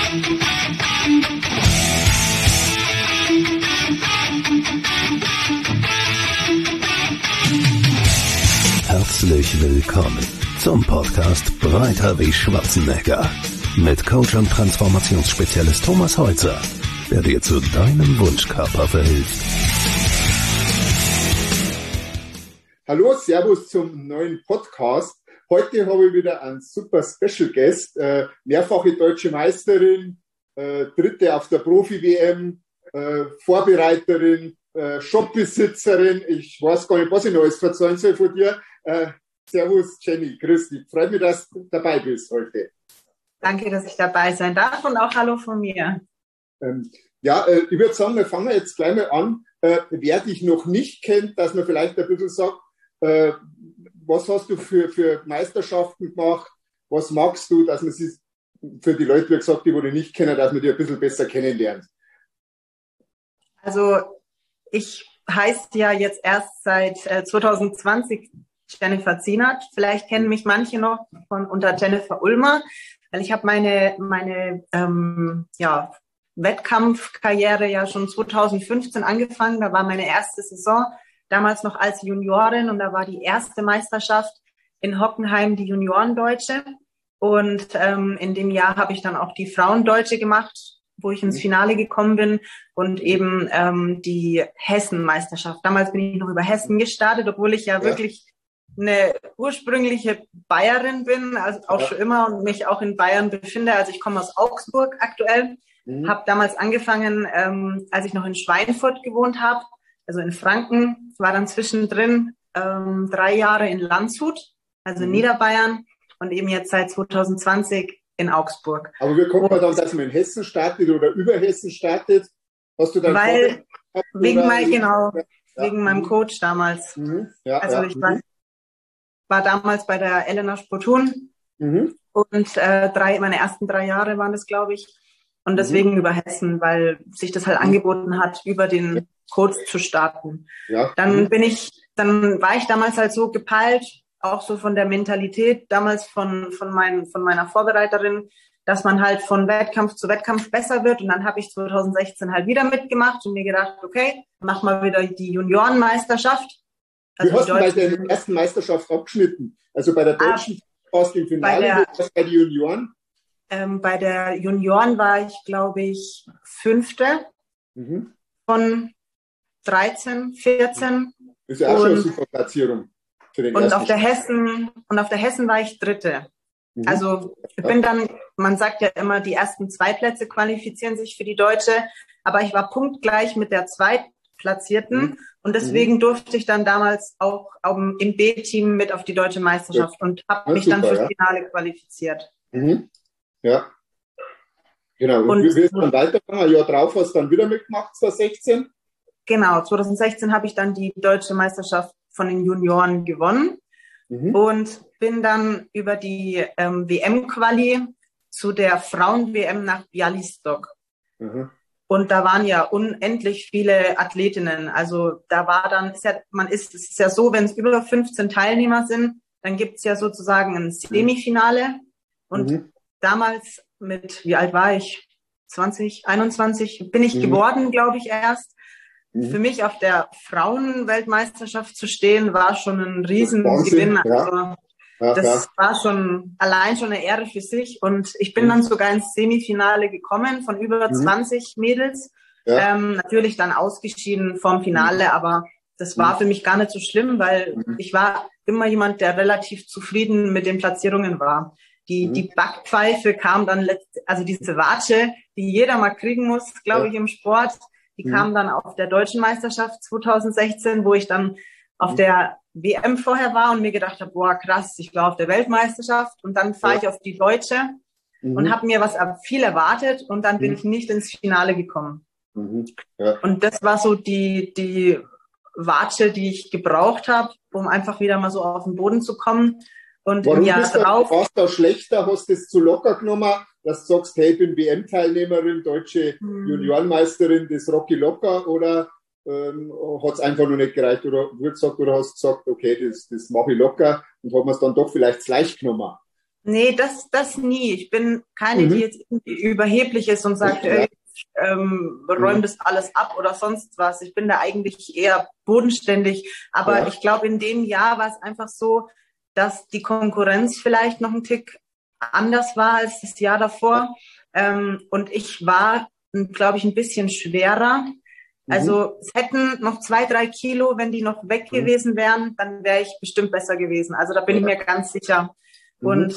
Herzlich willkommen zum Podcast Breiter wie Schwarzenegger mit Coach und Transformationsspezialist Thomas Holzer, der dir zu deinem Wunschkörper verhilft. Hallo, Servus zum neuen Podcast. Heute habe ich wieder einen super Special Guest, mehrfache deutsche Meisterin, Dritte auf der Profi-WM, Vorbereiterin, Shopbesitzerin. Ich weiß gar nicht, was ich noch alles verzeihen soll von dir. Servus Jenny, grüß dich. Freut mich, dass du dabei bist heute. Danke, dass ich dabei sein darf und auch Hallo von mir. Ich würde sagen, wir fangen jetzt gleich mal an. Wer dich noch nicht kennt, dass man vielleicht ein bisschen sagt, was hast du für Meisterschaften gemacht? Was magst du, dass man sich für die Leute, wie gesagt, die dich nicht kennen, dass man die ein bisschen besser kennenlernt? Also ich heiße ja jetzt erst seit 2020 Jennifer Zienert. Vielleicht kennen mich manche noch unter Jennifer Ulmer, weil ich habe meine Wettkampfkarriere ja schon 2015 angefangen. Da war meine erste Saison, damals noch als Juniorin, und da war die erste Meisterschaft in Hockenheim die Juniorendeutsche. Und in dem Jahr habe ich dann auch die Frauendeutsche gemacht, wo ich ins Finale gekommen bin, und eben die Hessen-Meisterschaft. Damals bin ich noch über Hessen gestartet, obwohl ich ja wirklich eine ursprüngliche Bayerin bin, also auch schon immer, und mich auch in Bayern befinde. Also ich komme aus Augsburg aktuell, habe damals angefangen, als ich noch in Schweinfurt gewohnt habe, also in Franken, war dann zwischendrin 3 Jahre in Landshut, also in Niederbayern, und eben jetzt seit 2020 in Augsburg. Aber wie kommt man dann, dass man in Hessen startet oder über Hessen startet? Hast du dann wegen meinem Coach damals. Ich war damals bei der Elena Sportun und meine ersten 3 Jahre waren das, glaube ich. Und deswegen über Hessen, weil sich das halt angeboten hat, über den Coach zu starten. Ja. Dann war ich damals halt so gepeilt, auch so von der Mentalität damals von meiner Vorbereiterin, dass man halt von Wettkampf zu Wettkampf besser wird. Und dann habe ich 2016 halt wieder mitgemacht und mir gedacht, okay, mach mal wieder die Juniorenmeisterschaft. Also wie hast du bei der ersten Meisterschaft abgeschnitten? Also bei der deutschen warst du im Finale, bei den Junioren? Bei der Junioren war ich, glaube ich, 5. Von 13, 14. Ist ja auch schon eine super Platzierung. Und auf der Hessen war ich 3. Also ich bin dann, man sagt ja immer, die ersten 2 Plätze qualifizieren sich für die Deutsche, aber ich war punktgleich mit der Zweitplatzierten und deswegen durfte ich dann damals auch im B-Team mit auf die deutsche Meisterschaft und habe mich dann fürs Finale qualifiziert. Ja, genau. Und wie ist dann weitergegangen? Ein Jahr drauf hast du dann wieder mitgemacht, 2016? Genau, 2016 habe ich dann die deutsche Meisterschaft von den Junioren gewonnen und bin dann über die WM-Quali zu der Frauen-WM nach Bialystok. Und da waren ja unendlich viele Athletinnen. Also da war dann, es ist ja so, wenn es über 15 Teilnehmer sind, dann gibt es ja sozusagen ein Semifinale. Und damals wie alt war ich? 20, 21 bin ich geworden, glaube ich, erst. Für mich auf der Frauenweltmeisterschaft zu stehen, war schon ein Riesengewinn. Also das war schon allein schon eine Ehre für sich. Und ich bin dann sogar ins Semifinale gekommen von über 20 Mädels. Natürlich dann ausgeschieden vom Finale, aber das war für mich gar nicht so schlimm, weil ich war immer jemand, der relativ zufrieden mit den Platzierungen war. Die Backpfeife kam dann also diese Watsche, die jeder mal kriegen muss, glaube ich, im Sport. Die kam dann auf der Deutschen Meisterschaft 2016, wo ich dann auf der WM vorher war und mir gedacht habe, boah, krass, ich war auf der Weltmeisterschaft und dann fahre ich auf die Deutsche und habe mir viel erwartet und dann bin ich nicht ins Finale gekommen. Und das war so die Watsche, die ich gebraucht habe, um einfach wieder mal so auf den Boden zu kommen. Und warum warst du da schlechter? Hast du es zu locker genommen, dass du sagst, hey, ich bin WM-Teilnehmerin, deutsche Juniorenmeisterin, das rock ich locker, oder hat es einfach noch nicht gereicht? Oder wie gesagt, oder hast du gesagt, okay, das mache ich locker, und hat man es dann doch vielleicht leicht genommen? Nee, das nie. Ich bin keine, die jetzt irgendwie überheblich ist und sagt, räum das alles ab oder sonst was. Ich bin da eigentlich eher bodenständig. Aber ich glaube, in dem Jahr war es einfach so, dass die Konkurrenz vielleicht noch ein Tick anders war als das Jahr davor. Und ich war, glaube ich, ein bisschen schwerer. Also es hätten noch 2-3 Kilo, wenn die noch weg gewesen wären, dann wäre ich bestimmt besser gewesen. Also da bin ich mir ganz sicher. Und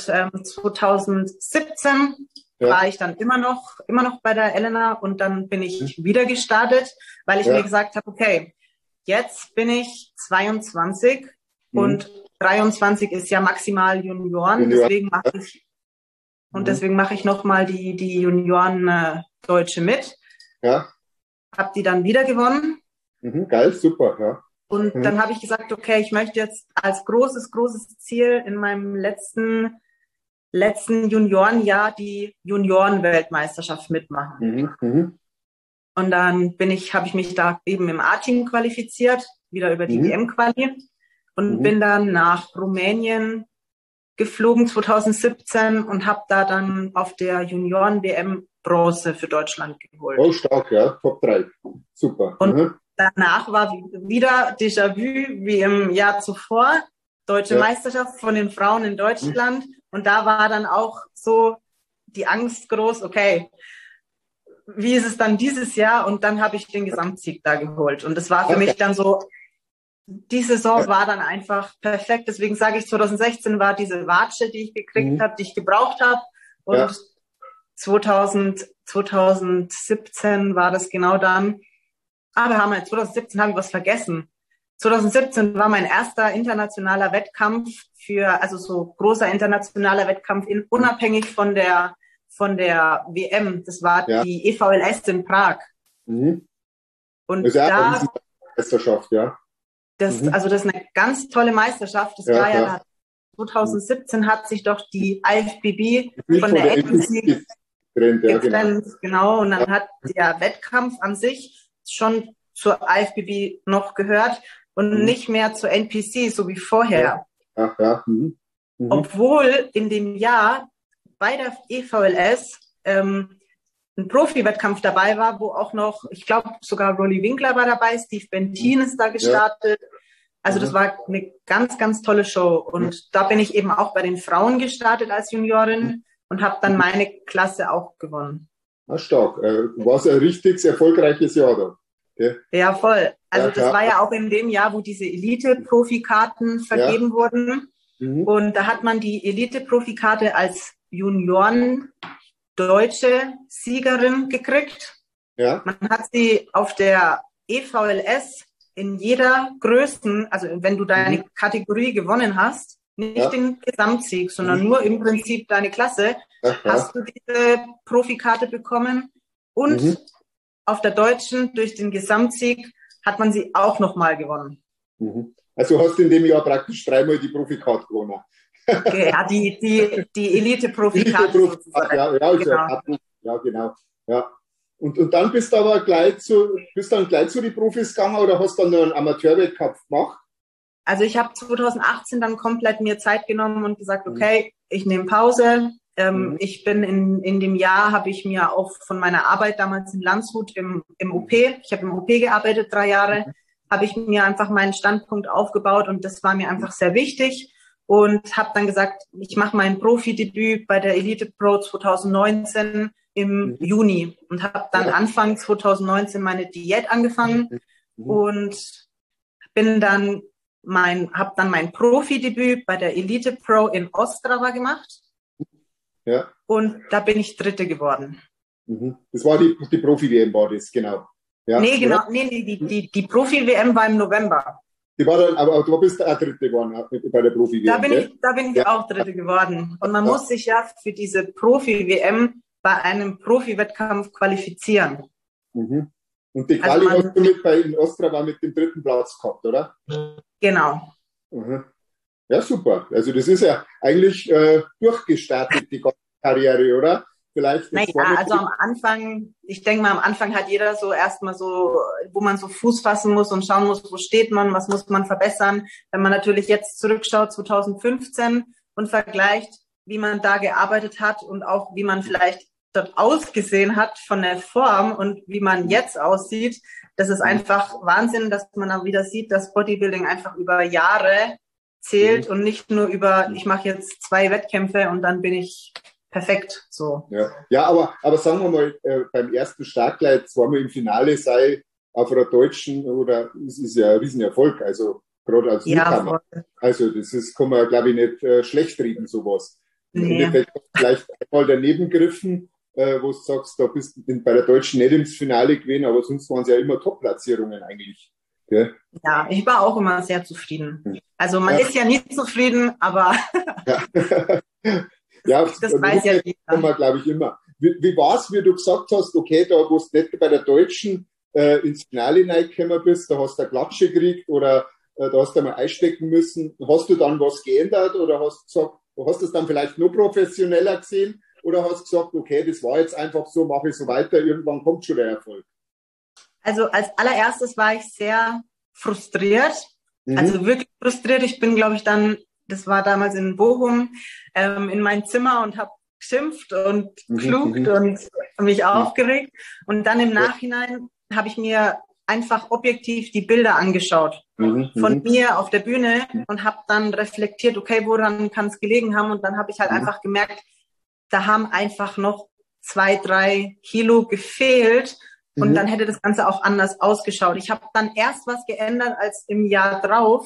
2017 war ich dann immer noch bei der Elena und dann bin ich wieder gestartet, weil ich mir gesagt habe, okay, jetzt bin ich 22 und 23 ist ja maximal Junioren, deswegen mache ich nochmal die Junioren Deutsche mit. Ja. Hab die dann wieder gewonnen. Geil, super, ja. Und dann habe ich gesagt, okay, ich möchte jetzt als großes Ziel in meinem letzten Juniorenjahr die Junioren-Weltmeisterschaft mitmachen. Und dann habe ich mich da eben im A-Team qualifiziert, wieder über die WM-Quali und bin dann nach Rumänien geflogen 2017 und habe da dann auf der Junioren-WM Bronze für Deutschland geholt. Oh, stark, ja, Top 3. Super. Und danach war wieder Déjà-vu wie im Jahr zuvor, Deutsche Meisterschaft von den Frauen in Deutschland. Und da war dann auch so die Angst groß, okay, wie ist es dann dieses Jahr? Und dann habe ich den Gesamtsieg da geholt. Und das war für mich dann so, die Saison war dann einfach perfekt. Deswegen sage ich, 2016 war diese Watsche, die ich gekriegt habe, die ich gebraucht habe. Und 2017 war das genau dann. Aber 2017 habe ich was vergessen. 2017 war mein erster internationaler Wettkampf also so großer internationaler Wettkampf unabhängig von der WM. Das war die EVLS in Prag. Und das ist ja eine Meisterschaft, also das ist eine ganz tolle Meisterschaft. Das war ja 2017 hat sich doch die IFBB von der NPC getrennt, genau. Und dann hat der Wettkampf an sich schon zur IFBB noch gehört und nicht mehr zur NPC, so wie vorher. Obwohl in dem Jahr bei der EVLS ein Profi-Wettkampf dabei war, wo auch noch, ich glaube sogar Rolly Winkler war dabei, Steve Bentin ist da gestartet. Also das war eine ganz, ganz tolle Show. Und da bin ich eben auch bei den Frauen gestartet als Juniorin und habe dann meine Klasse auch gewonnen. Stark. War es ein richtig erfolgreiches Jahr da? Okay. Ja, voll. Also das war ja auch in dem Jahr, wo diese Elite-Profikarten vergeben wurden. Und da hat man die Elite-Profikarte als Junioren-deutsche Siegerin gekriegt. Ja. Man hat sie auf der EVLS in jeder größten, also wenn du deine Kategorie gewonnen hast, nicht den Gesamtsieg, sondern nur im Prinzip deine Klasse, hast du diese Profikarte bekommen. Und auf der deutschen, durch den Gesamtsieg, hat man sie auch nochmal gewonnen. Also hast du in dem Jahr praktisch 3-mal die Profikarte gewonnen. Ja, die Elite-Profikarte sozusagen. Ja, genau. Ja. Und dann bist du aber gleich zu den Profis gegangen oder hast du dann noch einen Amateurwettkampf gemacht? Also ich habe 2018 dann komplett mir Zeit genommen und gesagt, okay, ich nehme Pause. Ich bin in dem Jahr, habe ich mir auch von meiner Arbeit damals in Landshut im OP, ich habe im OP gearbeitet 3 Jahre, habe ich mir einfach meinen Standpunkt aufgebaut und das war mir einfach sehr wichtig und habe dann gesagt, ich mache mein Profidebüt bei der Elite Pro 2019 im Juni und habe dann Anfang 2019 meine Diät angefangen und habe dann mein Profidebüt bei der Elite Pro in Ostrava gemacht. Ja. Und da bin ich Dritte geworden. Das war die Profi-WM, war das, genau. Ja, nee, genau. Nee, die Profi-WM war im November. Die war dann, aber du bist auch Dritte geworden bei der Profi-WM. Da bin ich auch Dritte geworden. Und man muss sich ja für diese Profi-WM bei einem Profi-Wettkampf qualifizieren. Und die Quali hast du in Ostrava mit dem 3. Platz gehabt, oder? Genau. Ja, super. Also das ist ja eigentlich durchgestartet, die ganze Karriere, oder? Vielleicht. Naja, also am Anfang, ich denke mal, am Anfang hat jeder so erstmal so, wo man so Fuß fassen muss und schauen muss, wo steht man, was muss man verbessern. Wenn man natürlich jetzt zurückschaut, 2015 und vergleicht, wie man da gearbeitet hat und auch wie man vielleicht dort ausgesehen hat von der Form und wie man jetzt aussieht. Das ist einfach Wahnsinn, dass man dann wieder sieht, dass Bodybuilding einfach über Jahre zählt und nicht nur über, ich mache jetzt 2 Wettkämpfe und dann bin ich perfekt. So. Ja, aber sagen wir mal, beim ersten Startgleich zweimal im Finale sei auf einer deutschen, oder es ist ja ein Riesenerfolg, also gerade als Newcomer. Also das kann man, glaube ich, nicht schlecht reden, sowas. Nee. Vielleicht einmal daneben gegriffen, wo du sagst, da bist du bei der Deutschen nicht ins Finale gewesen, aber sonst waren es ja immer Top-Platzierungen eigentlich. Gell? Ja, ich war auch immer sehr zufrieden. Also man ist ja nie zufrieden, aber ja, das weiß ja jeder. Kann man, glaube ich, immer. Wie war es, wie du gesagt hast, okay, da wo du nicht bei der Deutschen ins Finale reingekommen bist, da hast du eine Klatsche gekriegt oder da hast du mal einstecken müssen. Hast du dann was geändert oder hast du es dann vielleicht nur professioneller gesehen oder hast du gesagt, okay, das war jetzt einfach so, mache ich so weiter, irgendwann kommt schon der Erfolg? Also als allererstes war ich sehr frustriert, also wirklich frustriert. Ich bin, glaube ich, dann, das war damals in Bochum, in mein Zimmer und habe geschimpft und geklugt und mich aufgeregt. Und dann im Nachhinein habe ich mir einfach objektiv die Bilder angeschaut von mir auf der Bühne und habe dann reflektiert, okay, woran kann es gelegen haben? Und dann habe ich halt einfach gemerkt, da haben einfach noch 2, 3 Kilo gefehlt. Und dann hätte das Ganze auch anders ausgeschaut. Ich habe dann erst was geändert, als im Jahr drauf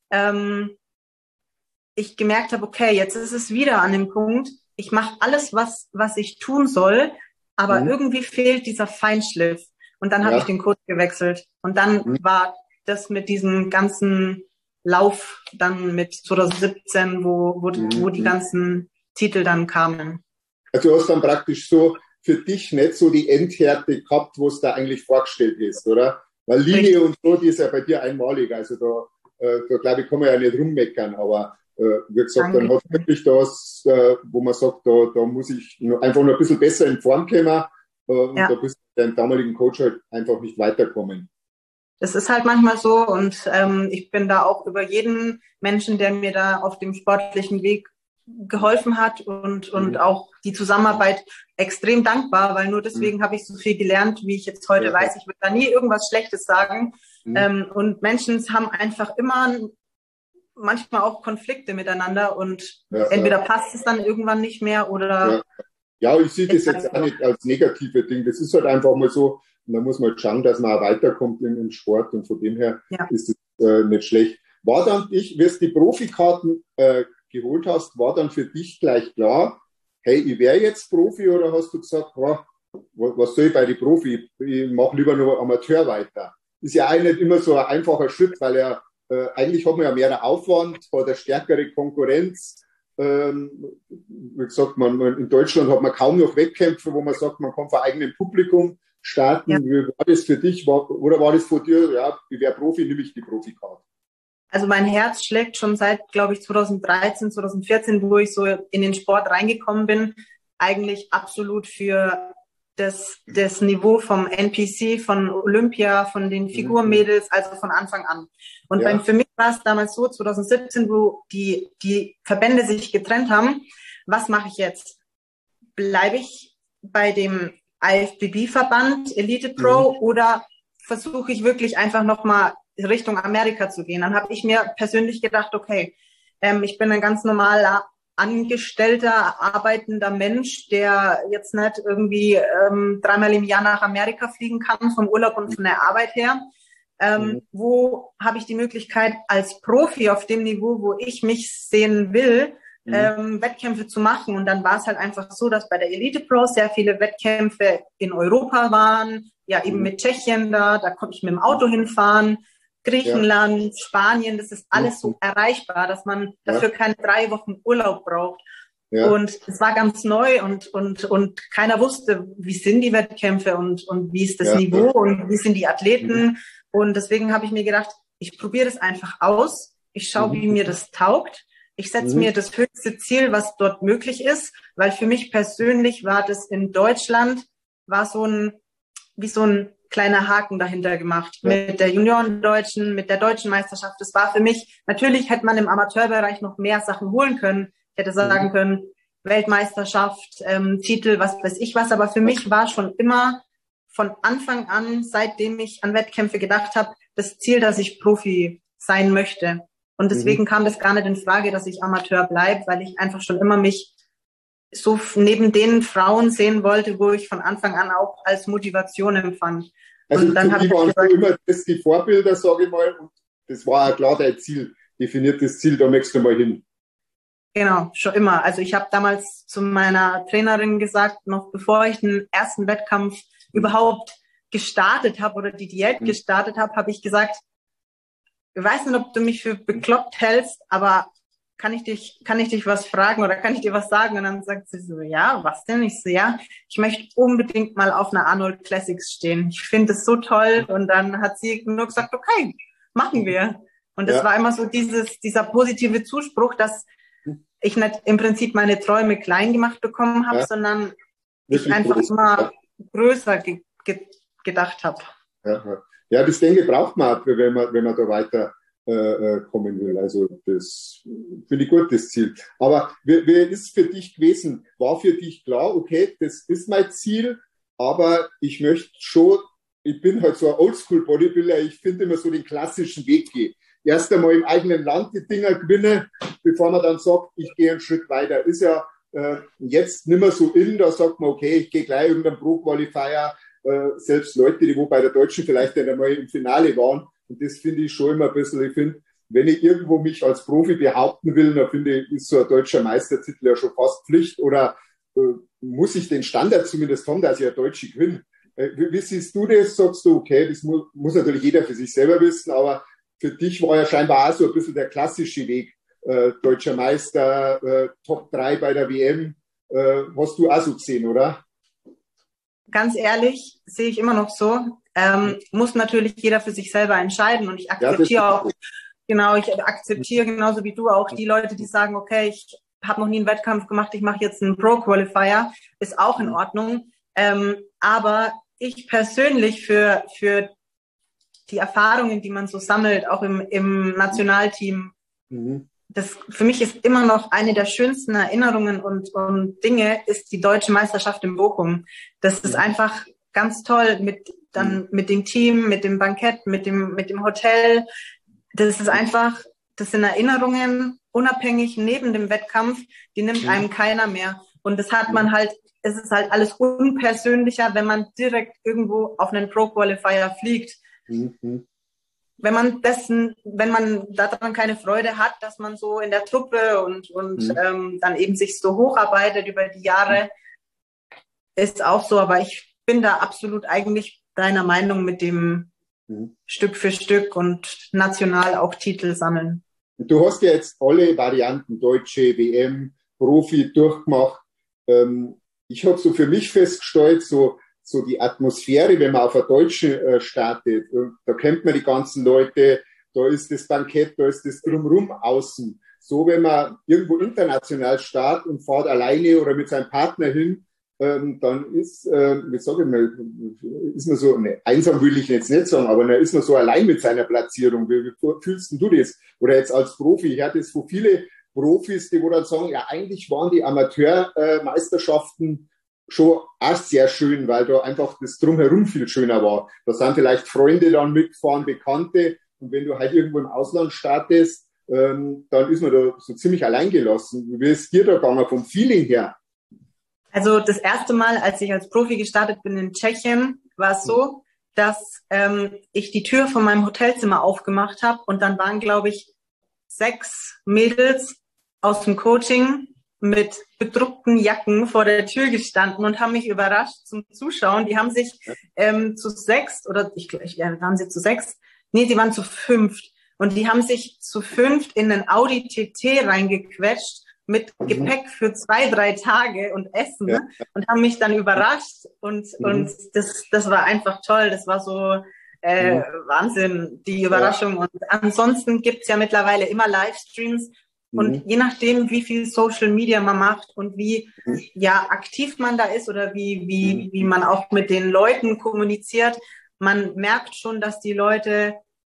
ich gemerkt habe, okay, jetzt ist es wieder an dem Punkt, ich mache alles, was ich tun soll, aber irgendwie fehlt dieser Feinschliff. Und dann habe ich den Coach gewechselt. Und dann war das mit diesem ganzen Lauf dann mit 2017, wo die ganzen Titel dann kamen. Also du hast dann praktisch so für dich nicht so die Endhärte gehabt, wo es da eigentlich vorgestellt ist, oder? Weil Linie und so, die ist ja bei dir einmalig. Also da glaube ich, kann man ja nicht rummeckern, aber wie gesagt, dann hat wirklich das, wo man sagt, da muss ich einfach noch ein bisschen besser in Form kommen und da bist du deinem damaligen Coach halt einfach nicht weiterkommen. Das ist halt manchmal so und ich bin da auch über jeden Menschen, der mir da auf dem sportlichen Weg geholfen hat und auch die Zusammenarbeit extrem dankbar, weil nur deswegen habe ich so viel gelernt, wie ich jetzt heute weiß. Ich würde da nie irgendwas Schlechtes sagen. Und Menschen haben einfach immer manchmal auch Konflikte miteinander und entweder passt es dann irgendwann nicht mehr oder... Ja, ich sehe das jetzt auch nicht als negative Ding. Das ist halt einfach mal so, und da muss man halt schauen, dass man auch weiterkommt im Sport und von dem her ist es nicht schlecht. War dann wie du die Profikarten geholt hast, war dann für dich gleich klar, hey, ich wäre jetzt Profi, oder hast du gesagt, was soll ich bei den Profi? Ich mache lieber nur Amateur weiter. Ist ja auch nicht immer so ein einfacher Schritt, weil eigentlich hat man ja mehr Aufwand, hat eine stärkere Konkurrenz. Wie gesagt, in Deutschland hat man kaum noch Wettkämpfe, wo man sagt, man kann vor eigenem Publikum starten. Ja. Wie war das für dich? Oder war das von dir, ja, ich wäre Profi, nehme ich die Profikarte? Also mein Herz schlägt schon seit, glaube ich, 2013, 2014, wo ich so in den Sport reingekommen bin, eigentlich absolut für das Niveau vom NPC, von Olympia, von den Figurmädels, also von Anfang an. Und für mich war es damals so, 2017, wo die Verbände sich getrennt haben, was mache ich jetzt? Bleibe ich bei dem IFBB-Verband, Elite Pro, oder versuche ich wirklich einfach nochmal Richtung Amerika zu gehen? Dann habe ich mir persönlich gedacht, okay, ich bin ein ganz normaler angestellter, arbeitender Mensch, der jetzt nicht irgendwie 3-mal im Jahr nach Amerika fliegen kann, vom Urlaub und von der Arbeit her. Wo habe ich die Möglichkeit, als Profi auf dem Niveau, wo ich mich sehen will, Wettkämpfe zu machen? Und dann war es halt einfach so, dass bei der Elite Pro sehr viele Wettkämpfe in Europa waren, ja eben mit Tschechien da konnte ich mit dem Auto hinfahren, Griechenland, Spanien, das ist alles so erreichbar, dass man dafür keine 3 Wochen Urlaub braucht. Ja. Und es war ganz neu und keiner wusste, wie sind die Wettkämpfe und wie ist das Niveau und wie sind die Athleten. Und deswegen habe ich mir gedacht, ich probiere das einfach aus. Ich schaue, wie mir das taugt. Ich setze mir das höchste Ziel, was dort möglich ist, weil für mich persönlich war das in Deutschland, war wie so ein kleiner Haken dahinter gemacht. Mit der Juniorendeutschen, mit der deutschen Meisterschaft. Das war für mich, natürlich hätte man im Amateurbereich noch mehr Sachen holen können. Ich hätte sagen können, Weltmeisterschaft, Titel, was weiß ich was. Aber für mich war schon immer von Anfang an, seitdem ich an Wettkämpfe gedacht habe, das Ziel, dass ich Profi sein möchte. Und deswegen kam das gar nicht in Frage, dass ich Amateur bleibe, weil ich einfach schon immer mich so neben den Frauen sehen wollte, wo ich von Anfang an auch als Motivation empfand. Also und dann für die waren so immer das die Vorbilder, sage ich mal, und das war auch klar dein Ziel, definiertes Ziel, da möchtest du mal hin. Genau, schon immer. Also ich habe damals zu meiner Trainerin gesagt, noch bevor ich den ersten Wettkampf überhaupt gestartet habe oder die Diät gestartet habe, habe ich gesagt, ich weiß nicht, ob du mich für bekloppt hältst, aber kann ich dich was fragen oder kann ich dir was sagen? Und dann sagt sie so, ja, was denn? Ich so, ja, ich möchte unbedingt mal auf einer Arnold Classics stehen. Ich finde es so toll. Und dann hat sie nur gesagt, okay, machen wir. Und das war immer so dieser positive Zuspruch, dass ich nicht im Prinzip meine Träume klein gemacht bekommen habe, sondern wirklich ich einfach immer größer gedacht habe. Ja, das denke ich braucht man auch, wenn man da weiter kommen will. Also das finde ich gut, das Ziel. Aber wie ist es für dich gewesen? War für dich klar, okay, das ist mein Ziel, aber ich möchte schon, ich bin halt so ein Oldschool-Bodybuilder, ich finde immer so den klassischen Weg gehen. Erst einmal im eigenen Land die Dinger gewinnen, bevor man dann sagt, ich gehe einen Schritt weiter. Ist ja jetzt nicht mehr so da sagt man, okay, ich gehe gleich irgendeinen Pro-Qualifier, selbst Leute, die wo bei der Deutschen vielleicht einmal im Finale waren. Und das finde ich schon immer ein bisschen, ich finde, wenn ich irgendwo mich als Profi behaupten will, dann finde ich, ist so ein deutscher Meistertitel ja schon fast Pflicht oder muss ich den Standard zumindest haben, dass ich ein Deutsche gewinne. Wie siehst du das? Sagst du, okay, das muss natürlich jeder für sich selber wissen, aber für dich war ja scheinbar auch so ein bisschen der klassische Weg, deutscher Meister, Top 3 bei der WM. Hast du auch so gesehen, oder? Ganz ehrlich, sehe ich immer noch so. Muss natürlich jeder für sich selber entscheiden und ich akzeptiere ich akzeptiere genauso wie du auch die Leute, die sagen, okay, ich habe noch nie einen Wettkampf gemacht, ich mache jetzt einen Pro-Qualifier, ist auch in Ordnung. Aber ich persönlich für die Erfahrungen, die man so sammelt, auch im Nationalteam, das für mich ist immer noch eine der schönsten Erinnerungen und Dinge, ist die Deutsche Meisterschaft in Bochum. Das ist einfach ganz toll mit dem Team, mit dem Bankett, mit dem Hotel. Das sind Erinnerungen, unabhängig neben dem Wettkampf, die nimmt einem keiner mehr. Und das hat man halt, es ist halt alles unpersönlicher, wenn man direkt irgendwo auf einen Pro-Qualifier fliegt. Wenn man daran keine Freude hat, dass man so in der Truppe und dann eben sich so hocharbeitet über die Jahre, ist auch so. Aber ich bin da absolut eigentlich deiner Meinung mit dem Stück für Stück und national auch Titel sammeln. Du hast ja jetzt alle Varianten, Deutsche, WM, Profi durchgemacht. Ich habe so für mich festgestellt, so die Atmosphäre, wenn man auf der Deutschen startet, da kennt man die ganzen Leute, da ist das Bankett, da ist das Drumherum außen. So, wenn man irgendwo international startet und fährt alleine oder mit seinem Partner hin, dann ist, wie sage ich mal, ist man so, ne, einsam will ich jetzt nicht sagen, aber dann ist man so allein mit seiner Platzierung. Wie fühlst du das? Oder jetzt als Profi, ich hatte jetzt so viele Profis, die wo dann sagen, ja, eigentlich waren die Amateurmeisterschaften schon auch sehr schön, weil da einfach das Drumherum viel schöner war. Da sind vielleicht Freunde dann mitgefahren, Bekannte. Und wenn du halt irgendwo im Ausland startest, dann ist man da so ziemlich alleingelassen. Wie ist dir da gegangen vom Feeling her? Also das erste Mal, als ich als Profi gestartet bin in Tschechien, war es so, dass ich die Tür von meinem Hotelzimmer aufgemacht habe und dann waren, glaube ich, 6 Mädels aus dem Coaching mit bedruckten Jacken vor der Tür gestanden und haben mich überrascht zum Zuschauen. Die haben sich zu 6 oder waren sie zu 6? Nee, die waren zu 5. Und die haben sich zu 5 in den Audi TT reingequetscht mit Gepäck für 2-3 Tage und Essen und haben mich dann überrascht und das war einfach toll. Das war so Wahnsinn, die Überraschung. Und ansonsten gibt's ja mittlerweile immer Livestreams und je nachdem, wie viel Social Media man macht und wie aktiv man da ist oder wie man auch mit den Leuten kommuniziert, man merkt schon, dass die Leute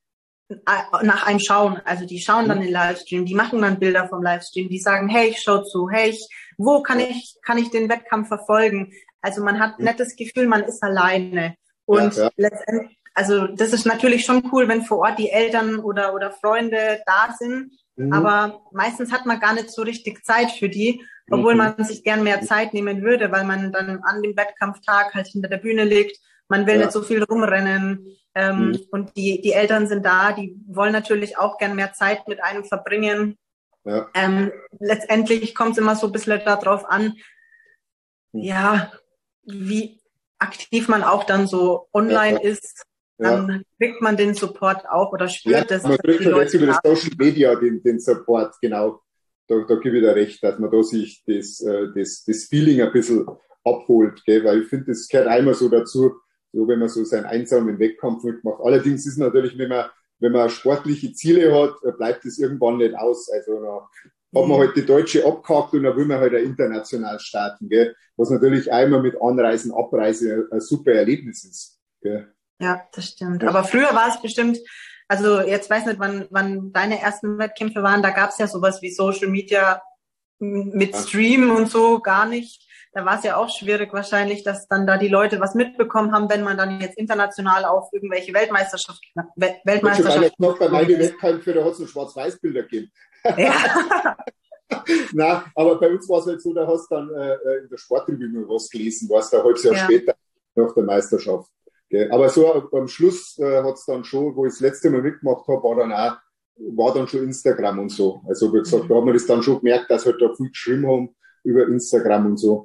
nach einem schauen. Also die schauen dann den Livestream, die machen dann Bilder vom Livestream, die sagen, hey, ich schau zu, hey, wo kann ich den Wettkampf verfolgen? Also man hat nicht das Gefühl, man ist alleine. Und letztendlich, also das ist natürlich schon cool, wenn vor Ort die Eltern oder Freunde da sind. Aber meistens hat man gar nicht so richtig Zeit für die, obwohl man sich gern mehr Zeit nehmen würde, weil man dann an dem Wettkampftag halt hinter der Bühne liegt. Man will nicht so viel rumrennen. Und die Eltern sind da, die wollen natürlich auch gern mehr Zeit mit einem verbringen. Ja. Letztendlich kommt es immer so ein bisschen darauf an, ja, wie aktiv man auch dann so online ist. Dann kriegt man den Support auch oder spürt das. Man kriegt schon jetzt über das Social Media den Support, genau. Da gebe ich dir recht, dass man da sich das Feeling ein bisschen abholt, gell? Weil ich finde, das gehört einmal so dazu, so wenn man so seinen einsamen Wettkampf mitmacht. Allerdings ist natürlich, wenn man sportliche Ziele hat, bleibt es irgendwann nicht aus. Also da hat man halt die Deutsche abgehakt und dann will man halt auch international starten, gell? Was natürlich einmal mit Anreisen, Abreise ein super Erlebnis ist, gell? Ja, das stimmt. Aber früher war es bestimmt, also jetzt weiß nicht, wann deine ersten Wettkämpfe waren, da gab es ja sowas wie Social Media mit Stream und so gar nicht. Da war es ja auch schwierig wahrscheinlich, dass dann da die Leute was mitbekommen haben, wenn man dann jetzt international auf irgendwelche Weltmeisterschaften noch bei meinen Wettkämpfen, da hat es so Schwarz-Weiß-Bilder gegeben. Ja. Nein, aber bei uns war es halt so, da hast du dann in der Sporttribüne was gelesen, warst du ein halbes Jahr später nach der Meisterschaft. Aber so am Schluss hat es dann schon, wo ich das letzte Mal mitgemacht habe, war dann schon Instagram und so. Also wie gesagt, da hat man das dann schon gemerkt, dass halt da viel geschrieben haben über Instagram und so.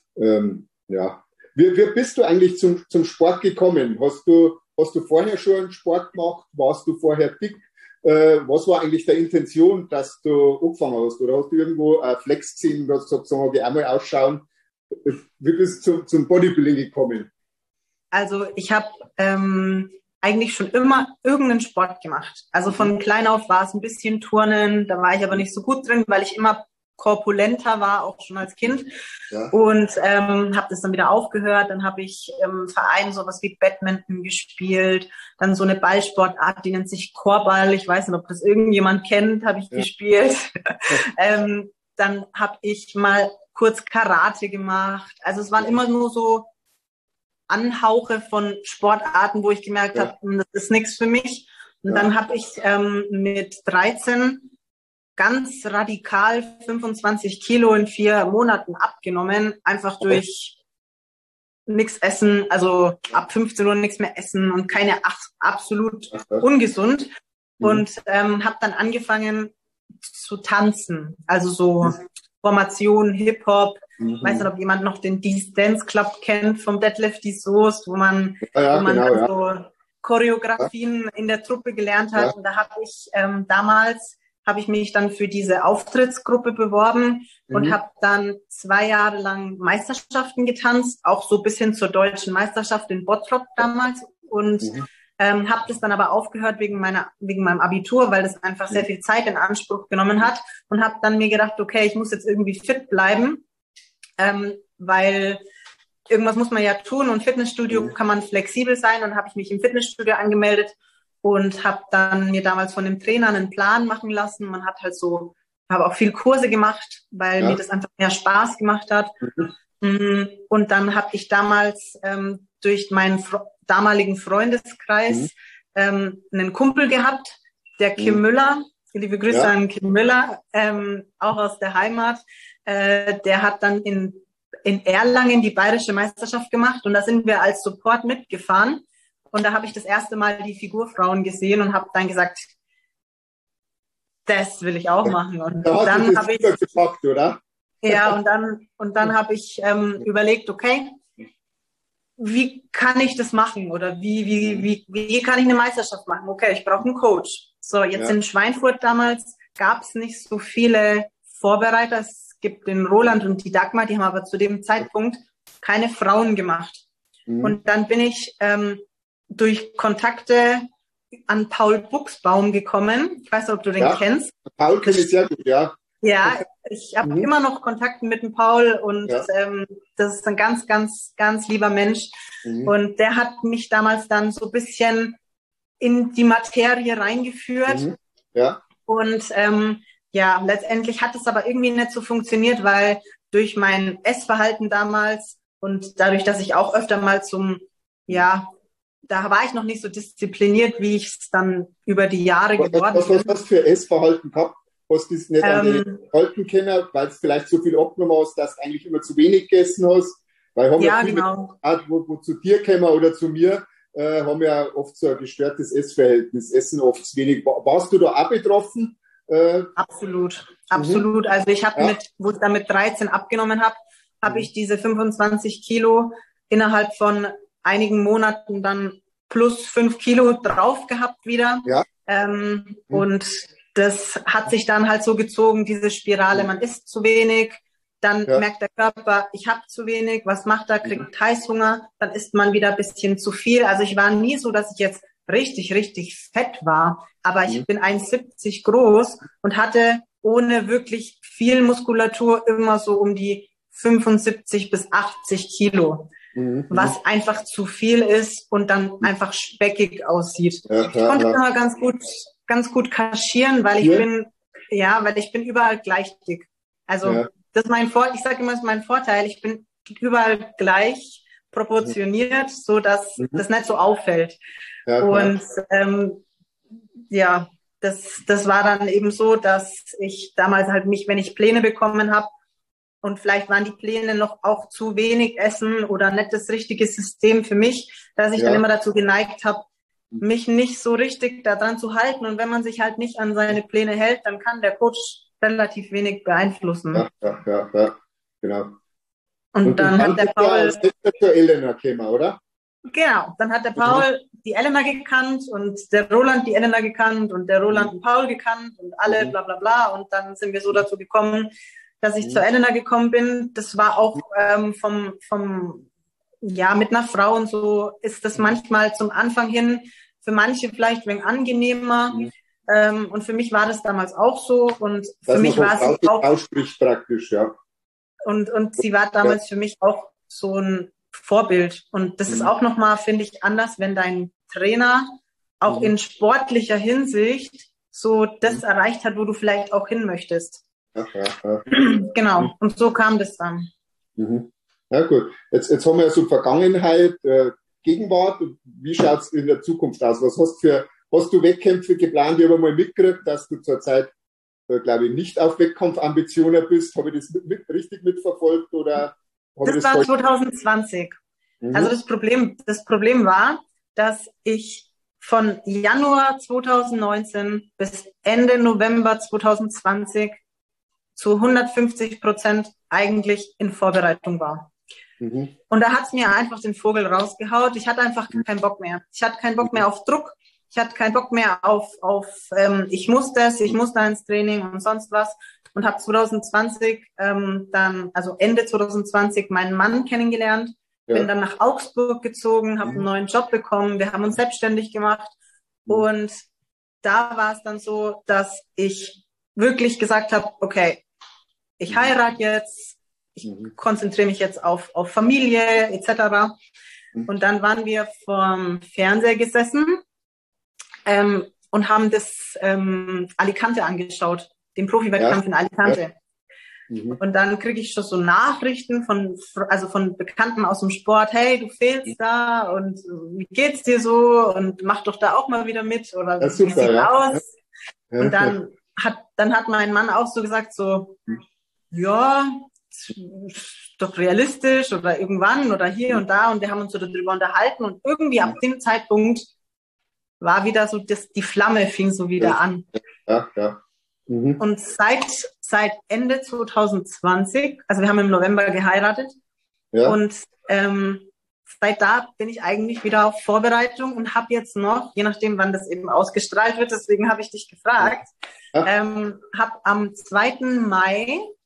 Wie bist du eigentlich zum Sport gekommen? Hast du vorher schon einen Sport gemacht? Warst du vorher dick? Was war eigentlich der Intention, dass du angefangen hast? Oder hast du irgendwo einen Flex gesehen und hast gesagt, so, geh einmal ausschauen? Wie bist du zum Bodybuilding gekommen? Also ich habe eigentlich schon immer irgendeinen Sport gemacht. Also von klein auf war es ein bisschen Turnen, da war ich aber nicht so gut drin, weil ich immer korpulenter war, auch schon als Kind. Ja. Und habe das dann wieder aufgehört. Dann habe ich im Verein sowas wie Badminton gespielt. Dann so eine Ballsportart, die nennt sich Korbball. Ich weiß nicht, ob das irgendjemand kennt, habe ich gespielt. Dann habe ich mal kurz Karate gemacht. Also es waren immer nur so Anhauche von Sportarten, wo ich gemerkt habe, das ist nichts für mich. Und dann habe ich mit 13 ganz radikal 25 Kilo in 4 Monaten abgenommen, einfach durch nichts essen, also ab 15 Uhr nichts mehr essen und absolut ungesund. Und habe dann angefangen zu tanzen, also so Formation, Hip-Hop. Ich weiß nicht, ob jemand noch den Dance Club kennt vom Deadlift die Soße, wo man so Choreografien in der Truppe gelernt hat. Und da habe ich damals mich dann für diese Auftrittsgruppe beworben und habe dann 2 Jahre lang Meisterschaften getanzt, auch so bis hin zur deutschen Meisterschaft in Bottrop damals. Und habe das dann aber aufgehört wegen meinem Abitur, weil das einfach sehr viel Zeit in Anspruch genommen hat. Und habe dann mir gedacht, okay, ich muss jetzt irgendwie fit bleiben, weil irgendwas muss man ja tun und Fitnessstudio kann man flexibel sein. Und habe ich mich im Fitnessstudio angemeldet und habe dann mir damals von dem Trainer einen Plan machen lassen. Man hat halt habe auch viel Kurse gemacht, weil mir das einfach mehr Spaß gemacht hat. Und dann habe ich damals durch meinen damaligen Freundeskreis einen Kumpel gehabt, der Kim Müller, liebe Grüße an Kim Müller, auch aus der Heimat. Der hat dann in Erlangen die bayerische Meisterschaft gemacht und da sind wir als Support mitgefahren. Und da habe ich das erste Mal die Figurfrauen gesehen und habe dann gesagt, das will ich auch machen. Und dann habe ich gepackt, oder? Ja, und dann habe ich überlegt, okay, wie kann ich das machen? Oder wie kann ich eine Meisterschaft machen? Okay, ich brauche einen Coach. So, jetzt in Schweinfurt damals gab es nicht so viele Vorbereiter. Es gibt den Roland und die Dagmar, die haben aber zu dem Zeitpunkt keine Frauen gemacht. Und dann bin ich durch Kontakte an Paul Buchsbaum gekommen. Ich weiß nicht, ob du den kennst. Paul kenne ich sehr gut, ja. Ja, ich habe immer noch Kontakt mit dem Paul und das ist ein ganz, ganz, ganz lieber Mensch. Und der hat mich damals dann so ein bisschen in die Materie reingeführt. Mhm. Ja. Und ja, letztendlich hat es aber irgendwie nicht so funktioniert, weil durch mein Essverhalten damals und dadurch, dass ich auch öfter mal da war ich noch nicht so diszipliniert, wie ich es dann über die Jahre geworden bin. Was hast du für Essverhalten gehabt? Hast du es nicht an den halten können, weil du vielleicht so viel abgenommen hast, dass du eigentlich immer zu wenig gegessen hast? Weil haben ja viele, genau. wo zu dir kommen oder zu mir, haben ja oft so ein gestörtes Essverhältnis, essen oft zu wenig. Warst du da auch betroffen? Absolut. Also ich habe wo ich dann mit 13 abgenommen habe ich diese 25 Kilo innerhalb von einigen Monaten dann plus 5 Kilo drauf gehabt wieder. Ja. Und das hat sich dann halt so gezogen, diese Spirale, man isst zu wenig, dann merkt der Körper, ich habe zu wenig, was macht er, kriegt Heißhunger, dann isst man wieder ein bisschen zu viel. Also ich war nie so, dass ich jetzt richtig, richtig fett war, aber ich bin 1,70 groß und hatte ohne wirklich viel Muskulatur immer so um die 75 bis 80 Kilo, was einfach zu viel ist und dann einfach speckig aussieht. Ich konnte immer ganz gut kaschieren, weil ich bin überall gleich dick. Also das ist ich sage immer, das ist mein Vorteil. Ich bin überall gleich proportioniert, so dass das nicht so auffällt. Und das war dann eben so, dass ich damals halt wenn ich Pläne bekommen habe und vielleicht waren die Pläne noch auch zu wenig Essen oder nicht das richtige System für mich, dass ich dann immer dazu geneigt habe, mich nicht so richtig daran zu halten. Und wenn man sich halt nicht an seine Pläne hält, dann kann der Coach relativ wenig beeinflussen. Ja, genau. Und dann hat der Paul zur Elena gekommen, oder? Genau, dann hat der Paul die Elena gekannt und der Roland die Elena gekannt und der Roland den Paul gekannt und alle bla bla bla. Und dann sind wir so dazu gekommen, dass ich zur Elena gekommen bin. Das war auch mit einer Frau und so ist das manchmal zum Anfang hin für manche vielleicht ein wenig angenehmer. Und für mich war das damals auch so. Und für mich war es auch ausspricht praktisch, ja. Und sie war damals für mich auch so ein Vorbild. Und das ist auch nochmal, finde ich, anders, wenn dein Trainer auch in sportlicher Hinsicht so das erreicht hat, wo du vielleicht auch hin möchtest. Genau. Und so kam das dann. Ja, gut. Jetzt haben wir ja so Vergangenheit, Gegenwart. Wie schaut es in der Zukunft aus? Hast du Wettkämpfe geplant? Ich habe mal mitgekriegt, dass du zurzeit, glaube ich, nicht auf Wettkampfambitionen bist. Habe ich das richtig mitverfolgt? Oder das war 2020. Also das Problem war, dass ich von Januar 2019 bis Ende November 2020 zu 150% eigentlich in Vorbereitung war. Und da hat es mir einfach den Vogel rausgehaut. Ich hatte einfach keinen Bock mehr. Ich hatte keinen Bock mehr auf Druck. Ich hatte keinen Bock mehr auf ich muss da ins Training und sonst was. Und habe 2020 also Ende 2020 meinen Mann kennengelernt. Bin dann nach Augsburg gezogen, habe einen neuen Job bekommen. Wir haben uns selbstständig gemacht. Und da war es dann so, dass ich wirklich gesagt habe, okay, ich heirate jetzt, ich konzentriere mich jetzt auf Familie etc. Und dann waren wir vorm Fernseher gesessen und haben das Alicante angeschaut, den Profi-Wettkampf in Alicante. Ja. Und dann kriege ich schon so Nachrichten von Bekannten aus dem Sport, hey, du fehlst da und wie geht's dir so und mach doch da auch mal wieder mit oder wie sieht's aus? Ja. Und dann hat mein Mann auch so gesagt, so, ja, ist doch realistisch oder irgendwann oder hier und da und wir haben uns so darüber unterhalten und irgendwie ab dem Zeitpunkt war wieder so, die Flamme fing so wieder an. Ja. Und seit Ende 2020, also wir haben im November geheiratet und seit da bin ich eigentlich wieder auf Vorbereitung und habe jetzt noch, je nachdem wann das eben ausgestrahlt wird, deswegen habe ich dich gefragt, habe am 2. Mai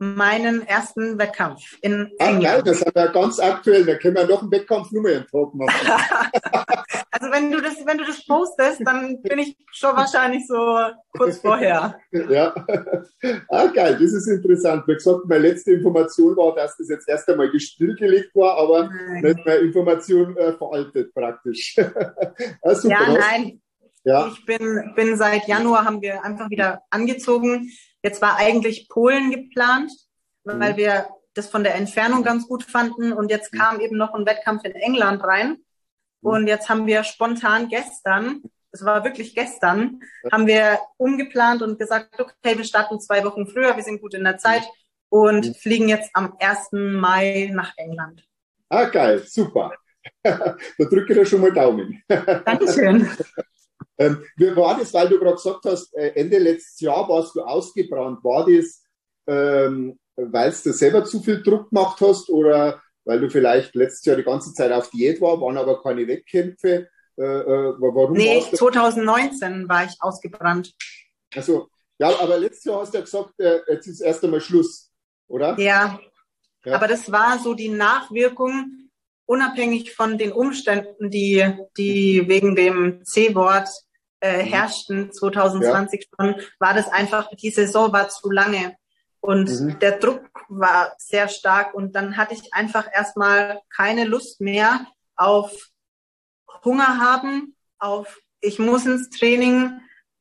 meinen ersten Wettkampf in England. Geil, das ist ja ganz aktuell. Da können wir noch einen Wettkampf nur mehr einen Tag machen. Also wenn du das postest, dann bin ich schon wahrscheinlich so kurz vorher. Ja. Geil, das ist interessant. Wie gesagt, meine letzte Information war, dass das jetzt erst einmal stillgelegt war, aber nicht meine Information veraltet praktisch. Super, ja, nein. Ja. Ich bin seit Januar haben wir einfach wieder angezogen. Jetzt war eigentlich Polen geplant, weil wir das von der Entfernung ganz gut fanden. Und jetzt kam eben noch ein Wettkampf in England rein. Und jetzt haben wir spontan gestern, es war wirklich gestern, haben wir umgeplant und gesagt, okay, wir starten 2 Wochen früher, wir sind gut in der Zeit und fliegen jetzt am 1. Mai nach England. Geil, super. Da drücke ich dir schon mal Daumen. Dankeschön. Wie war das, weil du gerade gesagt hast, Ende letztes Jahr warst du ausgebrannt. War das, weil du selber zu viel Druck gemacht hast oder weil du vielleicht letztes Jahr die ganze Zeit auf Diät waren aber keine Wettkämpfe? Warum? Nee, 2019 war ich ausgebrannt. Also, ja, aber letztes Jahr hast du ja gesagt, jetzt ist erst einmal Schluss, oder? Ja, aber das war so die Nachwirkung, unabhängig von den Umständen, die wegen dem C-Wort herrschten 2020 schon, war das einfach, die Saison war zu lange. Und der Druck war sehr stark und dann hatte ich einfach erstmal keine Lust mehr auf Hunger haben, auf ich muss ins Training.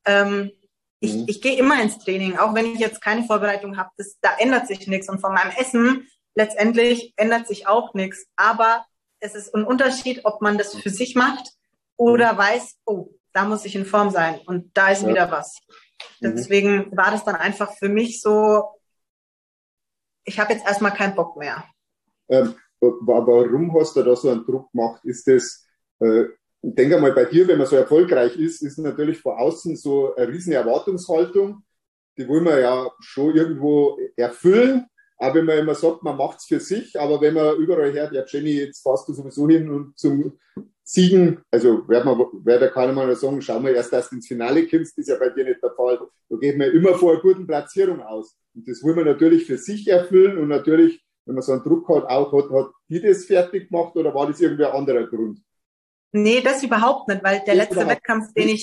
Ich gehe immer ins Training, auch wenn ich jetzt keine Vorbereitung habe. Da ändert sich nichts und von meinem Essen letztendlich ändert sich auch nichts. Aber es ist ein Unterschied, ob man das für sich macht oder weiß, oh, da muss ich in Form sein und da ist wieder was. Deswegen war das dann einfach für mich so, ich habe jetzt erstmal keinen Bock mehr. Warum hast du da so einen Druck gemacht? Ist das, ich denke mal, bei dir, wenn man so erfolgreich ist natürlich von außen so eine riesen Erwartungshaltung. Die wollen wir ja schon irgendwo erfüllen. Aber wenn man immer sagt, man macht es für sich, aber wenn man überall hört, ja Jenny, jetzt fährst du sowieso hin und zum Siegen, also da kann man sagen, schau mal erst, dass du ins Finale kommst, ist ja bei dir nicht der Fall. Da geht man immer vor einer guten Platzierung aus. Und das will man natürlich für sich erfüllen und natürlich, wenn man so einen Druck hat, auch hat die das fertig gemacht oder war das irgendwie ein anderer Grund? Nee, das überhaupt nicht, weil der letzte Wettkampf, den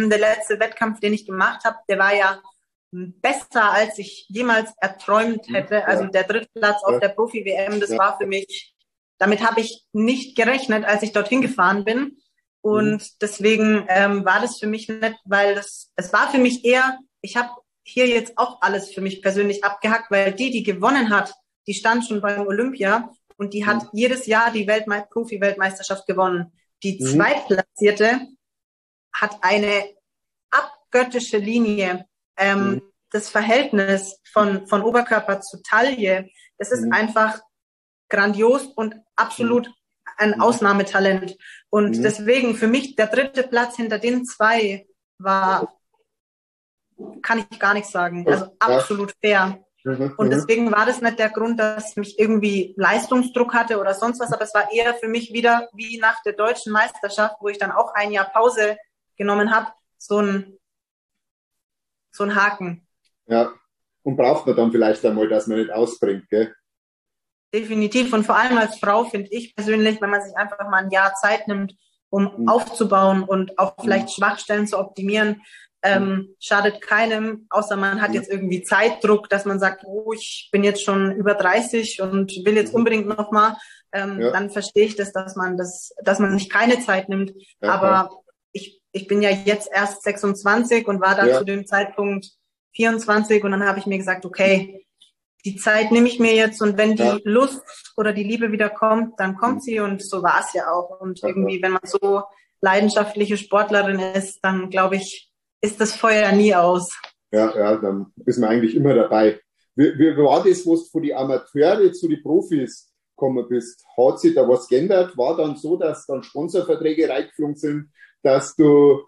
ich gemacht habe, der war ja besser, als ich jemals erträumt hätte. Also der 3. Platz auf der Profi-WM, das war für mich, damit habe ich nicht gerechnet, als ich dorthin gefahren bin. Und deswegen war das für mich nicht, weil es war für mich eher, ich habe hier jetzt auch alles für mich persönlich abgehackt, weil die gewonnen hat, die stand schon beim Olympia und die hat jedes Jahr die Profi-Weltmeisterschaft gewonnen. Die Zweitplatzierte hat eine abgöttische Linie. Das Verhältnis von Oberkörper zu Taille, das ist einfach grandios und absolut ein Ausnahmetalent. Und deswegen für mich der 3. Platz hinter den 2 war, kann ich gar nichts sagen, also absolut fair. Und deswegen war das nicht der Grund, dass mich irgendwie Leistungsdruck hatte oder sonst was, aber es war eher für mich wieder wie nach der deutschen Meisterschaft, wo ich dann auch ein Jahr Pause genommen habe, so ein Haken. Ja, und braucht man dann vielleicht einmal, dass man nicht ausbringt, gell? Definitiv und vor allem als Frau finde ich persönlich, wenn man sich einfach mal ein Jahr Zeit nimmt, um aufzubauen und auch vielleicht Schwachstellen zu optimieren, schadet keinem, außer man hat jetzt irgendwie Zeitdruck, dass man sagt, oh, ich bin jetzt schon über 30 und will jetzt unbedingt nochmal, dann verstehe ich das, dass man sich keine Zeit nimmt. Aber ich bin ja jetzt erst 26 und war da zu dem Zeitpunkt 24 und dann habe ich mir gesagt, okay, die Zeit nehme ich mir jetzt und wenn die Lust oder die Liebe wieder kommt, dann kommt sie und so war es ja auch. Und irgendwie, wenn man so leidenschaftliche Sportlerin ist, dann glaube ich, ist das Feuer nie aus. Ja, dann ist man eigentlich immer dabei. Wie war das, wo du von die Amateure zu die Profis gekommen bist? Hat sich da was geändert? War dann so, dass dann Sponsorverträge reingeflogen sind, dass du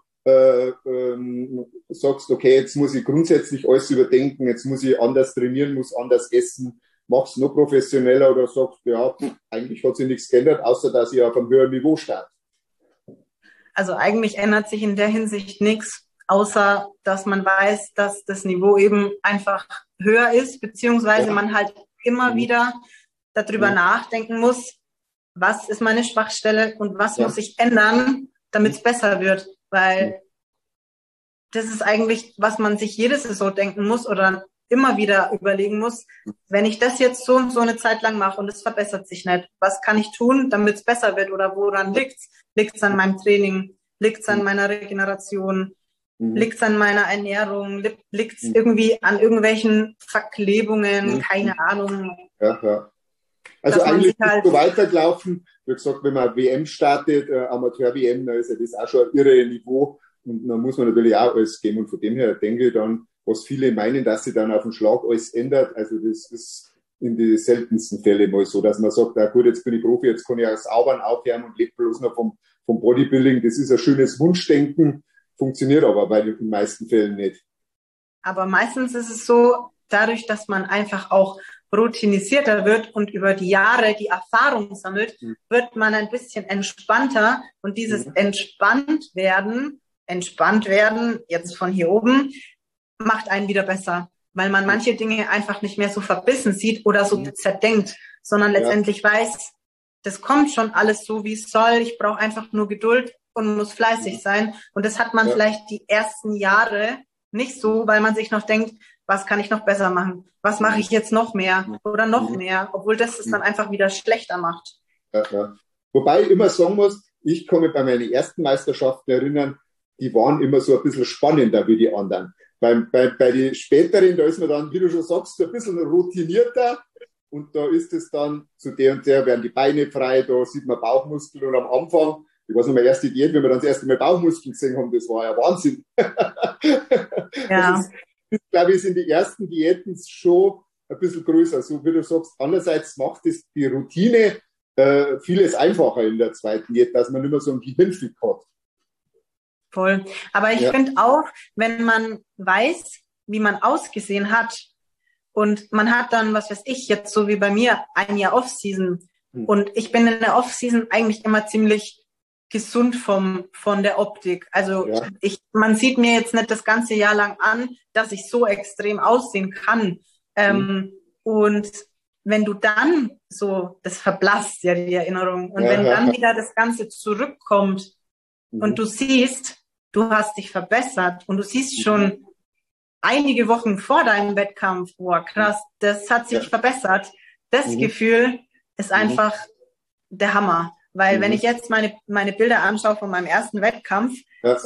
sagst, okay, jetzt muss ich grundsätzlich alles überdenken, jetzt muss ich anders trainieren, muss anders essen, mach's noch professioneller oder sagst, ja, eigentlich hat sich nichts geändert, außer dass ich auf einem höheren Niveau starte? Also eigentlich ändert sich in der Hinsicht nichts, außer dass man weiß, dass das Niveau eben einfach höher ist, beziehungsweise man halt immer wieder darüber nachdenken muss, was ist meine Schwachstelle und was muss ich ändern, damit es besser wird, weil das ist eigentlich, was man sich jede Saison denken muss oder immer wieder überlegen muss, wenn ich das jetzt so und so eine Zeit lang mache und es verbessert sich nicht, was kann ich tun, damit es besser wird oder woran liegt's? Liegt's an meinem Training? Liegt's an meiner Regeneration? Liegt's an meiner Ernährung? Liegt's irgendwie an irgendwelchen Verklebungen? Keine Ahnung. Ja. Also eigentlich halt so weitergelaufen. Wie gesagt, wenn man WM startet, Amateur-WM, dann ist ja das auch schon ein irre Niveau. Und dann muss man natürlich auch alles geben. Und von dem her denke ich dann, was viele meinen, dass sich dann auf den Schlag alles ändert. Also das ist in den seltensten Fällen mal so, dass man sagt, na gut, jetzt bin ich Profi, jetzt kann ich aus Saubern aufhören und lebe bloß noch vom Bodybuilding. Das ist ein schönes Wunschdenken, funktioniert aber bei den meisten Fällen nicht. Aber meistens ist es so, dadurch, dass man einfach auch routinisierter wird und über die Jahre die Erfahrung sammelt, wird man ein bisschen entspannter. Und dieses entspannt werden, jetzt von hier oben, macht einen wieder besser, weil man manche Dinge einfach nicht mehr so verbissen sieht oder so zerdenkt, sondern letztendlich weiß, das kommt schon alles so, wie es soll. Ich brauche einfach nur Geduld und muss fleißig sein. Und das hat man vielleicht die ersten Jahre nicht so, weil man sich noch denkt, was kann ich noch besser machen? Was mache ich jetzt noch mehr oder noch mehr? Obwohl das es dann einfach wieder schlechter macht. Ja. Wobei ich immer sagen muss, ich kann mich bei meinen ersten Meisterschaften erinnern, die waren immer so ein bisschen spannender wie die anderen. Bei den späteren, da ist man dann, wie du schon sagst, so ein bisschen routinierter. Und da ist es dann, zu der und der werden die Beine frei, da sieht man Bauchmuskeln. Und am Anfang, ich weiß noch, meine erste Diät, wenn wir dann das erste Mal Bauchmuskeln gesehen haben, das war ja Wahnsinn. Ja. Das glaube ich, sind die ersten Diäten schon ein bisschen größer. So wie du sagst, andererseits macht es die Routine vieles einfacher in der zweiten Diät, dass man nicht mehr so einen Gehirnfick hat. Voll. Aber ich finde auch, wenn man weiß, wie man ausgesehen hat und man hat dann, was weiß ich, jetzt so wie bei mir, ein Jahr Off-Season und ich bin in der Off-Season eigentlich immer ziemlich gesund von der Optik. Also man sieht mir jetzt nicht das ganze Jahr lang an, dass ich so extrem aussehen kann. Und wenn du dann so, das verblasst ja die Erinnerung. Und wenn dann wieder das Ganze zurückkommt und du siehst, du hast dich verbessert und du siehst schon einige Wochen vor deinem Wettkampf, boah, krass, das hat sich verbessert. Das Gefühl ist einfach der Hammer. Weil wenn ich jetzt meine Bilder anschaue von meinem ersten Wettkampf,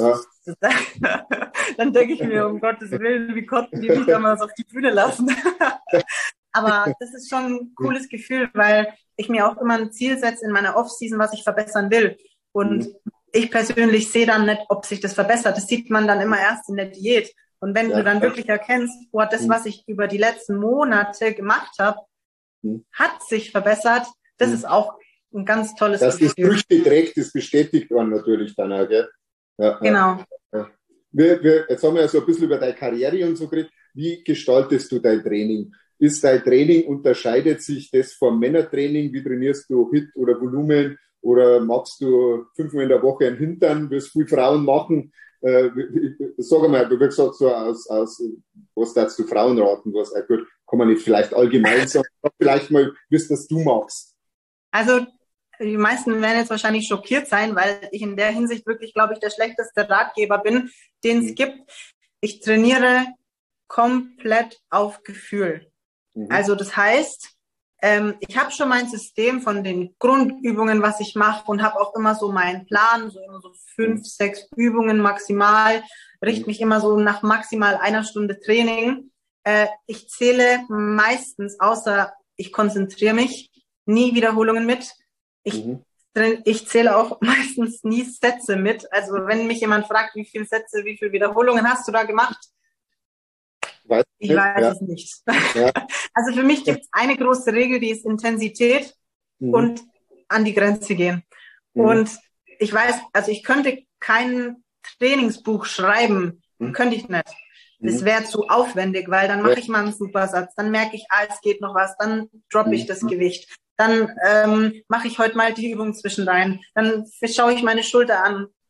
dann denke ich mir, um Gottes Willen, wie konnten die mich damals auf die Bühne lassen? Aber das ist schon ein cooles Gefühl, weil ich mir auch immer ein Ziel setze in meiner Off-Season, was ich verbessern will. Und ich persönlich sehe dann nicht, ob sich das verbessert. Das sieht man dann immer erst in der Diät. Und wenn du dann wirklich erkennst, boah, das, was ich über die letzten Monate gemacht habe, hat sich verbessert, das ist auch ein ganz tolles Gefühl. Dass das Früchte trägt, das bestätigt man natürlich dann auch, gell? Ja, genau. Ja. Jetzt haben wir ja so ein bisschen über deine Karriere und so geredet. Wie gestaltest du dein Training? Ist dein Training, unterscheidet sich das vom Männertraining? Wie trainierst du HIIT oder Volumen? Oder machst du 5-mal in der Woche einen Hintern, wie es viele Frauen machen? Sag einmal, wie gesagt, so was darfst du Frauen raten? Was, gut, kann man nicht vielleicht allgemein sagen, vielleicht mal, wie es das du machst. Also, die meisten werden jetzt wahrscheinlich schockiert sein, weil ich in der Hinsicht wirklich, glaube ich, der schlechteste Ratgeber bin, den es gibt. Ich trainiere komplett auf Gefühl. Also das heißt, ich habe schon mein System von den Grundübungen, was ich mache und habe auch immer so meinen Plan, so 5, 6 Übungen maximal, richte mich immer so nach maximal 1 Stunde Training. Ich zähle meistens, außer ich konzentriere mich, nie Wiederholungen mit. Ich zähle auch meistens nie Sätze mit. Also wenn mich jemand fragt, wie viele Sätze, wie viele Wiederholungen hast du da gemacht? Ich weiß es nicht. Ja. Also für mich gibt es eine große Regel, die ist Intensität und an die Grenze gehen. Und ich weiß, also ich könnte kein Trainingsbuch schreiben, könnte ich nicht. Das wäre zu aufwendig, weil dann mache ich mal einen Supersatz, dann merke ich, es geht noch was, dann droppe ich das Gewicht. Dann mache ich heute mal die Übung zwischendrin. Dann schaue ich meine Schulter an.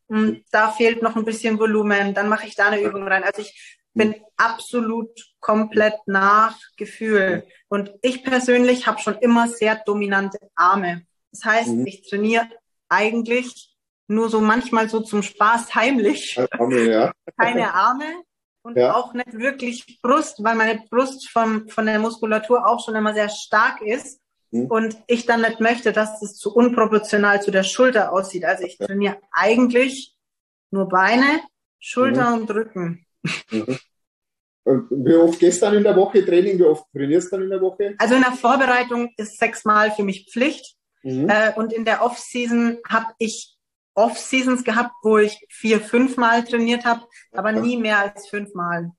da fehlt noch ein bisschen Volumen, dann mache ich da eine Übung rein. Also ich bin absolut komplett nach Gefühl. Und ich persönlich habe schon immer sehr dominante Arme. Das heißt, ich trainiere eigentlich nur so manchmal so zum Spaß heimlich. Keine Arme und auch nicht wirklich Brust, weil meine Brust von der Muskulatur auch schon immer sehr stark ist. Und ich dann nicht möchte, dass es zu unproportional zu der Schulter aussieht. Also ich trainiere eigentlich nur Beine, Schulter und Rücken. Und wie oft gehst du dann in der Woche Training? Wie oft trainierst du dann in der Woche? Also in der Vorbereitung ist 6-mal für mich Pflicht. Und in der Off-Season habe ich Off-Seasons gehabt, wo ich 4-5-mal trainiert habe, aber nie mehr als 5-mal.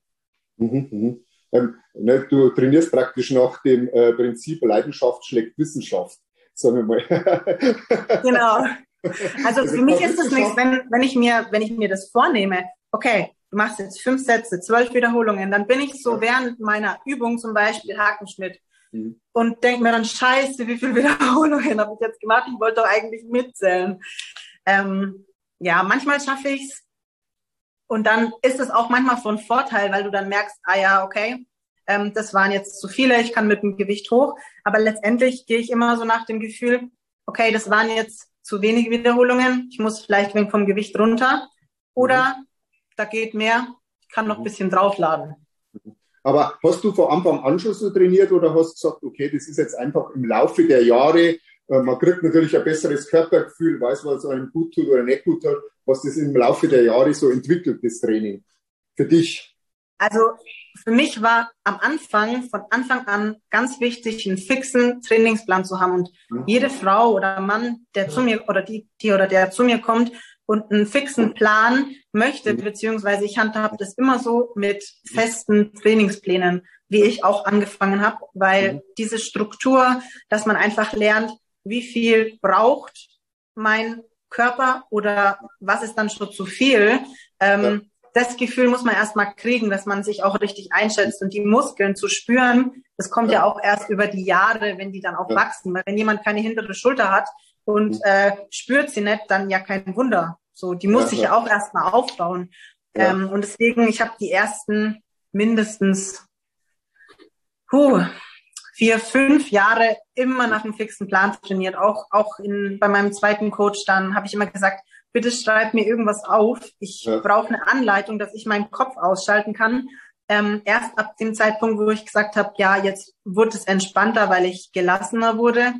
Du trainierst praktisch nach dem Prinzip Leidenschaft schlägt Wissenschaft, sagen wir mal. Genau. Also für mich ist es nichts, wenn ich mir das vornehme, okay, du machst jetzt 5 Sätze, 12 Wiederholungen, dann bin ich so während meiner Übung zum Beispiel Hakenschmidt und denke mir dann, scheiße, wie viele Wiederholungen habe ich jetzt gemacht? Ich wollte doch eigentlich mitzählen. Manchmal schaffe ich es. Und dann ist es auch manchmal von Vorteil, weil du dann merkst, okay, das waren jetzt zu viele, ich kann mit dem Gewicht hoch. Aber letztendlich gehe ich immer so nach dem Gefühl, okay, das waren jetzt zu wenige Wiederholungen, ich muss vielleicht wegen vom Gewicht runter. Oder da geht mehr, ich kann noch ein bisschen draufladen. Aber hast du von Anfang an schon so trainiert oder hast du gesagt, okay, das ist jetzt einfach im Laufe der Jahre, man kriegt natürlich ein besseres Körpergefühl, weiß, was einem gut tut oder nicht gut tut, was das im Laufe der Jahre so entwickelt, das Training für dich? Also für mich war von Anfang an ganz wichtig, einen fixen Trainingsplan zu haben. Und jede Frau oder Mann, der zu mir oder die oder der zu mir kommt und einen fixen Plan möchte, beziehungsweise ich handhabe das immer so mit festen Trainingsplänen, wie ich auch angefangen habe, weil diese Struktur, dass man einfach lernt, wie viel braucht mein Körper oder was ist dann schon zu viel, das Gefühl muss man erstmal kriegen, dass man sich auch richtig einschätzt und die Muskeln zu spüren, das kommt ja auch erst über die Jahre, wenn die dann auch wachsen, weil wenn jemand keine hintere Schulter hat und spürt sie nicht, dann ja kein Wunder. So, die muss sich ja auch erstmal aufbauen. Und deswegen, ich habe die ersten mindestens 4-5 Jahre immer nach einem fixen Plan trainiert. Auch bei meinem zweiten Coach dann habe ich immer gesagt, bitte schreib mir irgendwas auf. Ich brauche eine Anleitung, dass ich meinen Kopf ausschalten kann. Erst ab dem Zeitpunkt, wo ich gesagt habe, jetzt wurde es entspannter, weil ich gelassener wurde,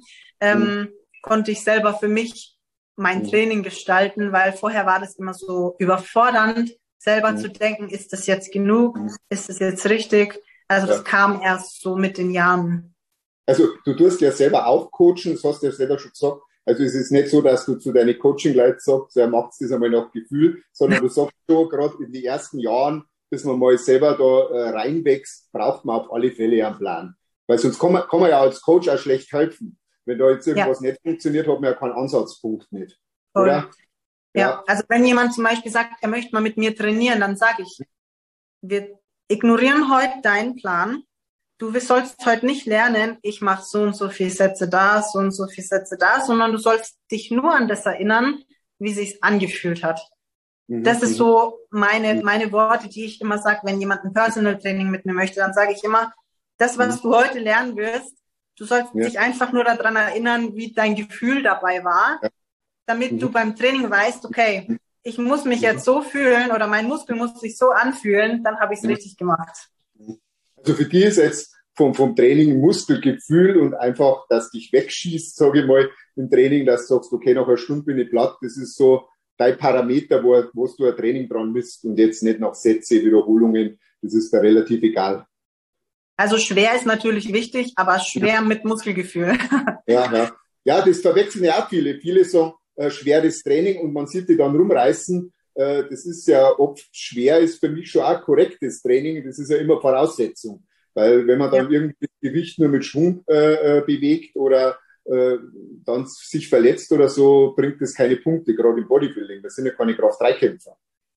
konnte ich selber für mich mein Training gestalten, weil vorher war das immer so überfordernd, selber zu denken, ist das jetzt genug? Ist das jetzt richtig? Also das kam erst so mit den Jahren. Also du tust ja selber auch coachen, das hast du ja selber schon gesagt. Also es ist nicht so, dass du zu deinen Coaching-Leuten sagst, macht das einmal nach Gefühl, sondern du sagst schon, gerade in den ersten Jahren, bis man mal selber da reinwächst, braucht man auf alle Fälle einen Plan. Weil sonst kann man ja als Coach auch schlecht helfen. Wenn da jetzt irgendwas nicht funktioniert, hat man ja keinen Ansatzpunkt nicht. Oder? Ja, also wenn jemand zum Beispiel sagt, er möchte mal mit mir trainieren, dann sage ich, wir ignorieren heute deinen Plan. Du sollst heute nicht lernen, ich mache so und so viele Sätze da, so und so viele Sätze da, sondern du sollst dich nur an das erinnern, wie sich's angefühlt hat. Das ist so meine Worte, die ich immer sage, wenn jemand ein Personal Training mit mir möchte, dann sage ich immer, das, was du heute lernen wirst, du sollst dich einfach nur daran erinnern, wie dein Gefühl dabei war, damit du beim Training weißt, okay, ich muss mich jetzt so fühlen oder mein Muskel muss sich so anfühlen, dann habe ich es richtig gemacht. Also für dich ist jetzt vom Training Muskelgefühl und einfach, dass dich wegschießt, sage ich mal, im Training, dass du sagst, okay, nach einer Stunde bin ich platt, das ist so dein Parameter, wo du ein Training dran misst und jetzt nicht nach Sätze, Wiederholungen, das ist da relativ egal. Also schwer ist natürlich wichtig, aber schwer mit Muskelgefühl. Ja, das verwechseln ja auch viele. Viele sagen, schweres Training und man sieht die dann rumreißen. Das ist ja oft schwer, ist für mich schon auch korrektes Training. Das ist ja immer Voraussetzung. Weil wenn man dann irgendwie das Gewicht nur mit Schwung bewegt oder dann sich verletzt oder so, bringt das keine Punkte, gerade im Bodybuilding. Das sind ja keine Kraft-3-Kämpfer.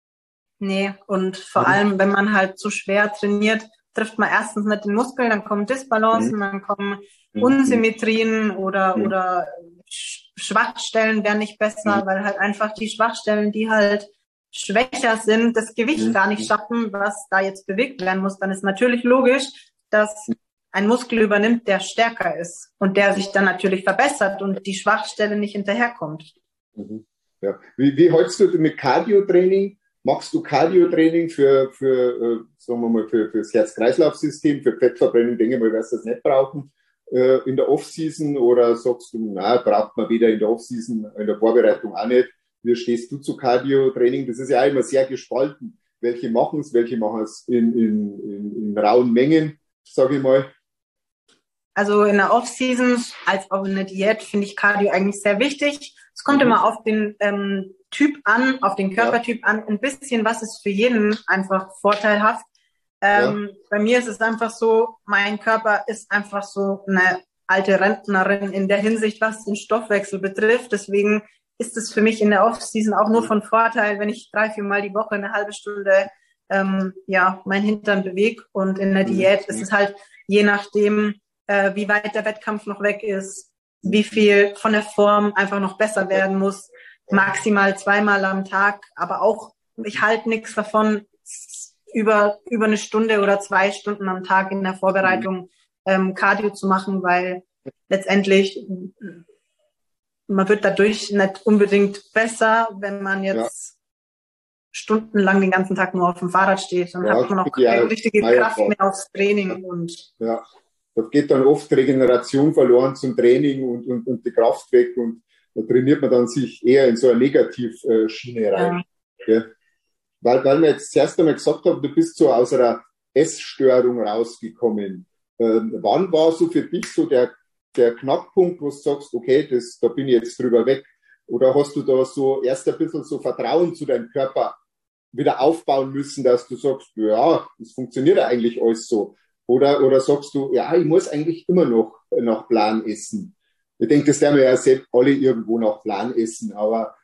Nee, und vor allem, wenn man halt zu schwer trainiert, trifft man erstens nicht den Muskel, dann kommen Disbalancen, dann kommen Unsymmetrien oder Schwachstellen werden nicht besser, weil halt einfach die Schwachstellen, die halt schwächer sind, das Gewicht gar nicht schaffen, was da jetzt bewegt werden muss. Dann ist natürlich logisch, dass ein Muskel übernimmt, der stärker ist und der sich dann natürlich verbessert und die Schwachstelle nicht hinterherkommt. Ja. Wie hältst du mit Cardio-Training? Machst du Cardio-Training für sagen wir mal, für das Herz-Kreislauf-System, für Fettverbrennung? Denke mal, wirst du das nicht brauchen in der Off-Season, oder sagst du, na, braucht man weder in der Off-Season, in der Vorbereitung auch nicht? Wie stehst du zu Cardio-Training? Das ist ja auch immer sehr gespalten. Welche machen es in rauen Mengen, sage ich mal. Also in der Off-Season als auch in der Diät finde ich Cardio eigentlich sehr wichtig. Es kommt immer auf den Typ an, auf den Körpertyp an. Ein bisschen was ist für jeden einfach vorteilhaft. Bei mir ist es einfach so, mein Körper ist einfach so eine alte Rentnerin in der Hinsicht, was den Stoffwechsel betrifft. Deswegen ist es für mich in der Off-Season auch nur von Vorteil, wenn ich 3-4 Mal die Woche eine halbe Stunde mein Hintern bewege. Und in der Diät ist es halt je nachdem, wie weit der Wettkampf noch weg ist, wie viel von der Form einfach noch besser werden muss, maximal 2-mal am Tag, aber auch, ich halte nichts davon, über eine Stunde oder 2 Stunden am Tag in der Vorbereitung Cardio zu machen, weil letztendlich man wird dadurch nicht unbedingt besser, wenn man jetzt stundenlang den ganzen Tag nur auf dem Fahrrad steht. Dann hat man auch keine richtige Kraft mehr aufs Training. Ja, da geht dann oft Regeneration verloren zum Training und die Kraft weg, und da trainiert man dann sich eher in so eine Negativschiene rein. Ja. Weil wir jetzt zuerst einmal gesagt haben, du bist so aus einer Essstörung rausgekommen. Wann war so für dich so der Knackpunkt, wo du sagst, okay, da bin ich jetzt drüber weg? Oder hast du da so erst ein bisschen so Vertrauen zu deinem Körper wieder aufbauen müssen, dass du sagst, ja, das funktioniert ja eigentlich alles so? Oder sagst du, ja, ich muss eigentlich immer noch nach Plan essen? Ich denke, das werden wir ja selbst alle irgendwo nach Plan essen, aber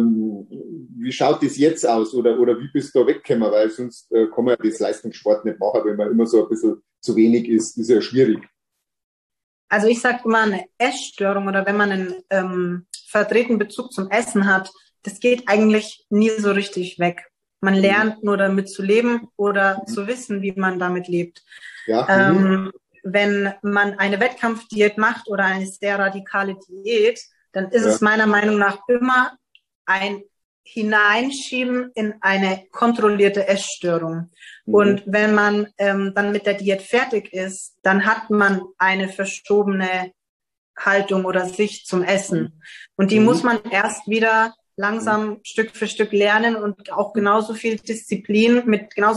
wie schaut das jetzt aus? Oder wie bist du da weggekommen? Weil sonst kann man ja das Leistungssport nicht machen, wenn man immer so ein bisschen zu wenig ist. Das ist ja schwierig. Also ich sage immer, eine Essstörung oder wenn man einen verdrehten Bezug zum Essen hat, das geht eigentlich nie so richtig weg. Man lernt nur damit zu leben oder zu wissen, wie man damit lebt. Ja. Wenn man eine Wettkampfdiät macht oder eine sehr radikale Diät, dann ist es meiner Meinung nach immer ein Hineinschieben in eine kontrollierte Essstörung. Und wenn man dann mit der Diät fertig ist, dann hat man eine verschobene Haltung oder Sicht zum Essen. Und die muss man erst wieder langsam Stück für Stück lernen und auch mit genauso viel Disziplin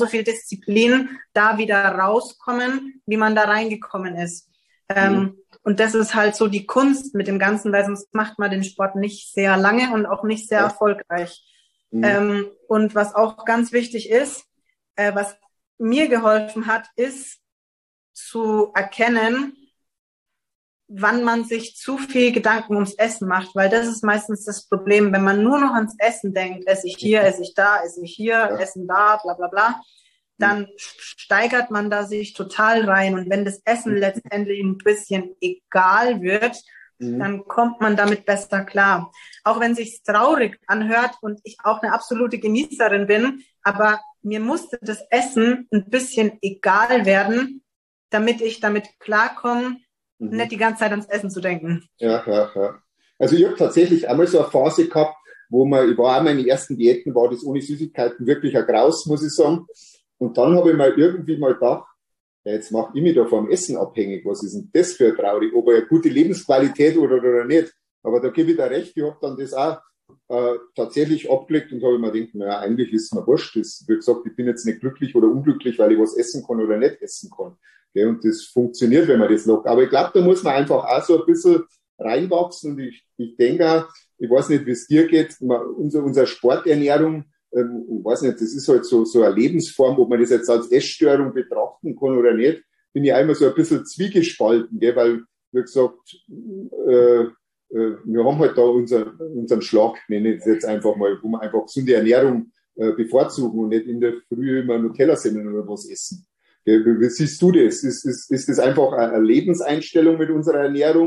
da wieder rauskommen, wie man da reingekommen ist. Und das ist halt so die Kunst mit dem Ganzen, weil sonst macht man den Sport nicht sehr lange und auch nicht sehr erfolgreich. Und was auch ganz wichtig ist, was mir geholfen hat, ist zu erkennen, wann man sich zu viel Gedanken ums Essen macht, weil das ist meistens das Problem, wenn man nur noch ans Essen denkt, esse ich hier, esse ich da, esse ich hier, Essen da, bla bla bla, dann steigert man da sich total rein, und wenn das Essen letztendlich ein bisschen egal wird, dann kommt man damit besser klar. Auch wenn es sich traurig anhört und ich auch eine absolute Genießerin bin, aber mir musste das Essen ein bisschen egal werden, damit ich damit klarkomme, nicht die ganze Zeit ans Essen zu denken. Ja. Also ich habe tatsächlich einmal so eine Phase gehabt, ich war auch meine ersten Diäten, war das ohne Süßigkeiten wirklich ein Graus, muss ich sagen. Und dann habe ich mal irgendwie mal gedacht, ja, jetzt mache ich mich da vom Essen abhängig. Was ist denn das für traurig? Ob er eine gute Lebensqualität oder nicht. Aber da gebe ich dir recht, ich habe dann das auch tatsächlich abgelegt und habe mir gedacht, naja, eigentlich ist mir wurscht. Wie gesagt, ich bin jetzt nicht glücklich oder unglücklich, weil ich was essen kann oder nicht essen kann. Okay, und das funktioniert, wenn man das lockt. Aber ich glaube, da muss man einfach auch so ein bisschen reinwachsen. Und ich denke auch, ich weiß nicht, wie es dir geht, unsere Sporternährung, ich weiß nicht, das ist halt so eine Lebensform, ob man das jetzt als Essstörung betrachten kann oder nicht, bin ich einmal so ein bisschen zwiegespalten, gell, weil, wie gesagt, wir haben halt da unseren Schlag, nenne ich es jetzt einfach mal, wo wir einfach gesunde Ernährung bevorzugen und nicht in der Früh immer Nutella-Semmeln oder was essen. Gell, wie siehst du das? Ist das einfach eine Lebenseinstellung mit unserer Ernährung?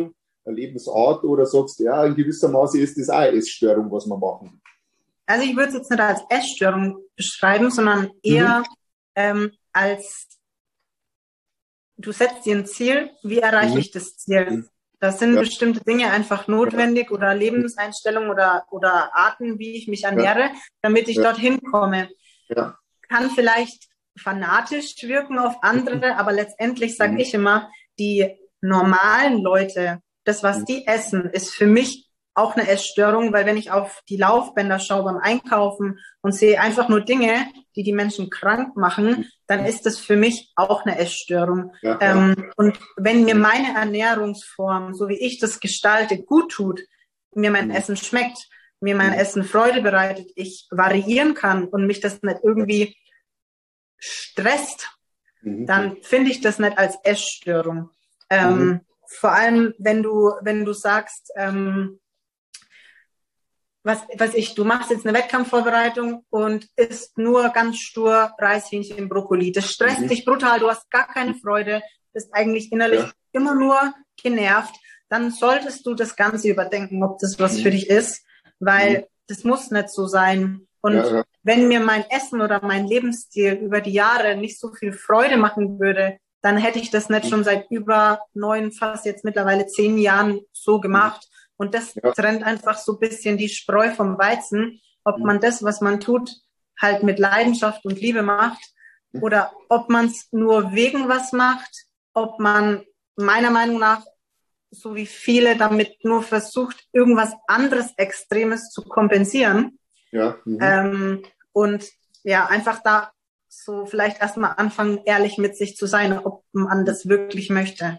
eine Lebensart oder sagst, ja, in gewisser Maße ist das auch eine Essstörung, was wir machen? Also ich würde es jetzt nicht als Essstörung beschreiben, sondern eher als, du setzt dir ein Ziel, wie erreiche ich das Ziel? Da sind bestimmte Dinge einfach notwendig oder Lebenseinstellungen oder Arten, wie ich mich ernähre, damit ich dorthin komme. Ja. Kann vielleicht fanatisch wirken auf andere, aber letztendlich sage ich immer, die normalen Leute, das, was die essen, ist für mich auch eine Essstörung, weil wenn ich auf die Laufbänder schaue beim Einkaufen und sehe einfach nur Dinge, die die Menschen krank machen, dann ist das für mich auch eine Essstörung. Ja. Und wenn mir meine Ernährungsform, so wie ich das gestalte, gut tut, mir mein Essen schmeckt, mir mein Essen Freude bereitet, ich variieren kann und mich das nicht irgendwie stresst, dann finde ich das nicht als Essstörung. Vor allem, wenn du sagst, du machst jetzt eine Wettkampfvorbereitung und isst nur ganz stur Reis, Hähnchen, Brokkoli. Das stresst dich brutal, du hast gar keine Freude, bist eigentlich innerlich immer nur genervt. Dann solltest du das Ganze überdenken, ob das was für dich ist, weil das muss nicht so sein. Und wenn mir mein Essen oder mein Lebensstil über die Jahre nicht so viel Freude machen würde, dann hätte ich das nicht schon seit über 9, fast jetzt mittlerweile 10 Jahren so gemacht. Und das trennt einfach so ein bisschen die Spreu vom Weizen, ob man das, was man tut, halt mit Leidenschaft und Liebe macht oder ob man es nur wegen was macht, ob man meiner Meinung nach, so wie viele, damit nur versucht, irgendwas anderes Extremes zu kompensieren. Ja. Und ja, einfach da so vielleicht erstmal anfangen, ehrlich mit sich zu sein, ob man das wirklich möchte.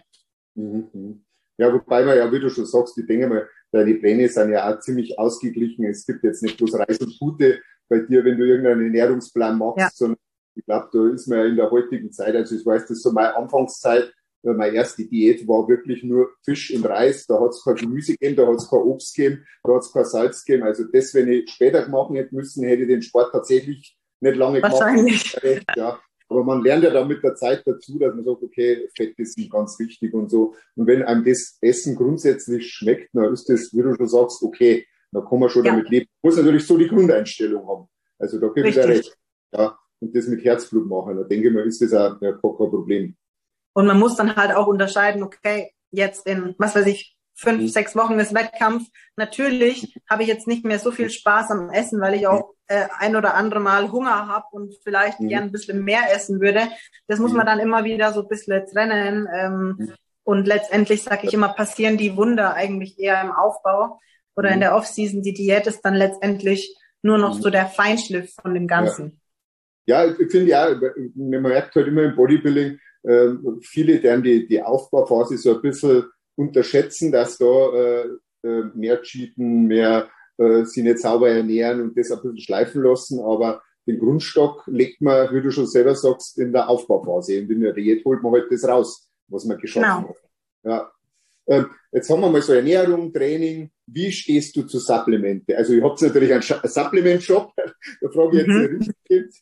Ja, wobei man ja, wie du schon sagst, ich denke mal, deine Pläne sind ja auch ziemlich ausgeglichen. Es gibt jetzt nicht bloß Reis und Pute bei dir, wenn du irgendeinen Ernährungsplan machst, sondern ich glaube, da ist man ja in der heutigen Zeit, also ich weiß, das ist so meine Anfangszeit, meine erste Diät war wirklich nur Fisch und Reis, da hat es kein Gemüse gegeben, da hat es kein Obst gegeben, da hat es kein Salz gegeben. Also das, wenn ich später gemacht hätte müssen, hätte ich den Sport tatsächlich nicht lange gemacht. Wahrscheinlich. Ja. Aber man lernt ja dann mit der Zeit dazu, dass man sagt, okay, Fett ist ganz wichtig und so. Und wenn einem das Essen grundsätzlich schmeckt, dann ist das, wie du schon sagst, okay, dann kann man schon damit leben. Man muss natürlich so die Grundeinstellung haben. Also da gebe ich dir recht. Ja. Und das mit Herzblut machen, da denke ich mal, ist das auch kein Problem. Und man muss dann halt auch unterscheiden, okay, jetzt in, 5, 6 Wochen ist Wettkampf. Natürlich habe ich jetzt nicht mehr so viel Spaß am Essen, weil ich auch ein oder andere Mal Hunger habe und vielleicht gern ein bisschen mehr essen würde. Das muss man dann immer wieder so ein bisschen trennen. Und letztendlich, sage ich immer, passieren die Wunder eigentlich eher im Aufbau oder in der Off-Season. Die Diät ist dann letztendlich nur noch so der Feinschliff von dem Ganzen. Ja, ich finde ja, man merkt halt immer im Bodybuilding, viele, deren die Aufbauphase so ein bisschen unterschätzen, dass da mehr cheaten, mehr sich nicht sauber ernähren und das ein bisschen schleifen lassen, aber den Grundstock legt man, wie du schon selber sagst, in der Aufbauphase und in der Diät holt man halt das raus, was man geschaffen hat. Ja. Jetzt haben wir mal so Ernährung, Training. Wie stehst du zu Supplemente? Also ich habe natürlich einen Supplement-Shop, da frage ich jetzt richtig,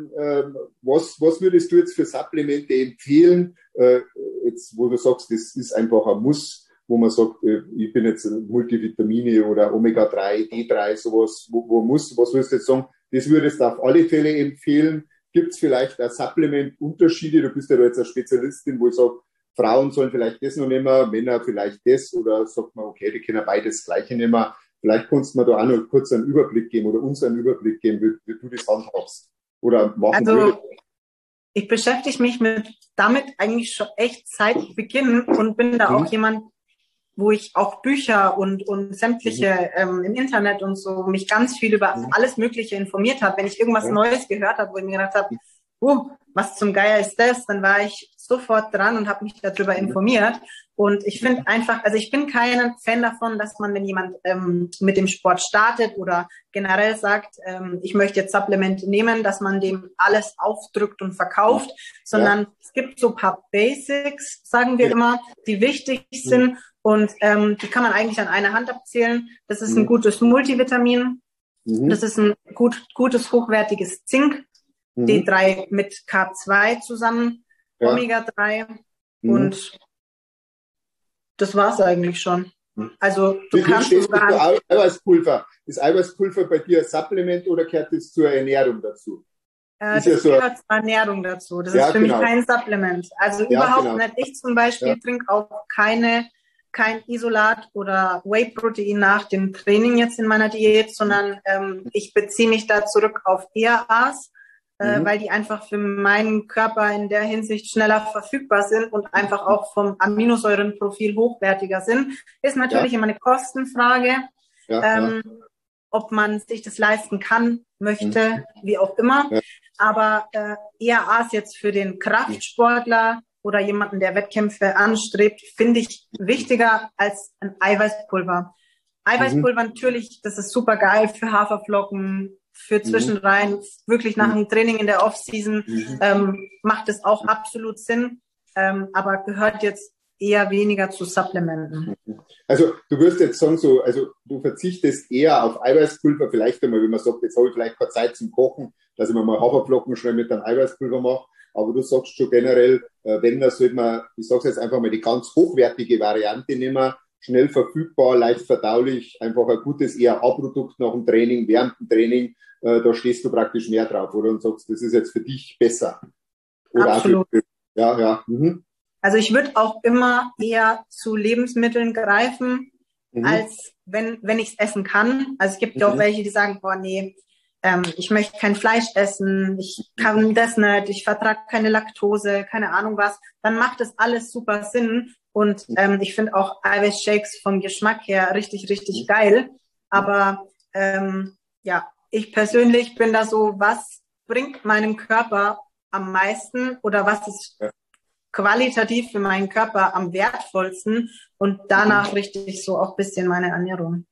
was würdest du jetzt für Supplemente empfehlen, jetzt wo du sagst, das ist einfach ein Muss, wo man sagt, ich bin jetzt Multivitamine oder Omega-3, D3, sowas, wo muss, was würdest du jetzt sagen? Das würdest du auf alle Fälle empfehlen. Gibt es vielleicht auch Supplement-Unterschiede? Du bist ja da jetzt eine Spezialistin, wo ich sage, Frauen sollen vielleicht das noch nehmen, Männer vielleicht das, oder sagt man, okay, die können beides das Gleiche nehmen. Vielleicht kannst du mir da auch noch kurz einen Überblick geben oder uns einen Überblick geben, wie du das handhabst oder machen würdest. Ich beschäftige mich damit eigentlich schon echt seit Beginn und bin da auch jemand, wo ich auch Bücher und sämtliche im Internet und so mich ganz viel über alles Mögliche informiert habe. Wenn ich irgendwas Neues gehört habe, wo ich mir gedacht habe, was zum Geier ist das? Dann war ich sofort dran und habe mich darüber informiert. Und ich finde einfach, also ich bin kein Fan davon, dass man, wenn jemand mit dem Sport startet oder generell sagt, ich möchte jetzt Supplemente nehmen, dass man dem alles aufdrückt und verkauft, sondern es gibt so ein paar Basics, sagen wir immer, die wichtig sind und die kann man eigentlich an einer Hand abzählen. Das ist ein gutes Multivitamin, das ist ein gutes, hochwertiges Zink, D3 mit K2 zusammen, Omega-3 und das war's eigentlich schon. Also du Wie kannst stehst du sogar... zu Eiweißpulver? Ist Eiweißpulver bei dir ein Supplement oder gehört das zur Ernährung dazu? Das gehört zur Ernährung dazu. Das ist für mich kein Supplement. Also überhaupt nicht. Ich zum Beispiel trinke auch kein Isolat oder Whey-Protein nach dem Training jetzt in meiner Diät, sondern ich beziehe mich da zurück auf EAAs, weil die einfach für meinen Körper in der Hinsicht schneller verfügbar sind und einfach auch vom Aminosäurenprofil hochwertiger sind. Ist natürlich immer eine Kostenfrage, ob man sich das leisten kann, möchte, wie auch immer. Ja. Aber EAAs jetzt für den Kraftsportler oder jemanden, der Wettkämpfe anstrebt, finde ich wichtiger als ein Eiweißpulver. Eiweißpulver natürlich, das ist super geil für Haferflocken, für Zwischenreihen, wirklich nach dem Training in der Off-Season macht es auch absolut Sinn, aber gehört jetzt eher weniger zu Supplementen. Also du wirst jetzt sagen, du verzichtest eher auf Eiweißpulver, vielleicht einmal, wenn man sagt, jetzt habe ich vielleicht keine Zeit zum Kochen, dass ich mir mal Haferflocken schnell mit einem Eiweißpulver mache, aber du sagst schon generell, wenn das sollte man, ich sage jetzt einfach mal die ganz hochwertige Variante nehmen, schnell verfügbar, leicht verdaulich, einfach ein gutes ERA-Produkt nach dem Training, während dem Training, da stehst du praktisch mehr drauf, oder? Und sagst, das ist jetzt für dich besser. Oder absolut. Ja. Also ich würde auch immer eher zu Lebensmitteln greifen, als wenn ich es essen kann. Also es gibt ja auch welche, die sagen, boah, nee, ich möchte kein Fleisch essen, ich kann das nicht, ich vertrage keine Laktose, keine Ahnung was. Dann macht das alles super Sinn. Und ich finde auch Eiweißshakes vom Geschmack her richtig, richtig geil. Aber ich persönlich bin da so, was bringt meinem Körper am meisten oder was ist qualitativ für meinen Körper am wertvollsten, und danach richte ich so auch ein bisschen meine Ernährung.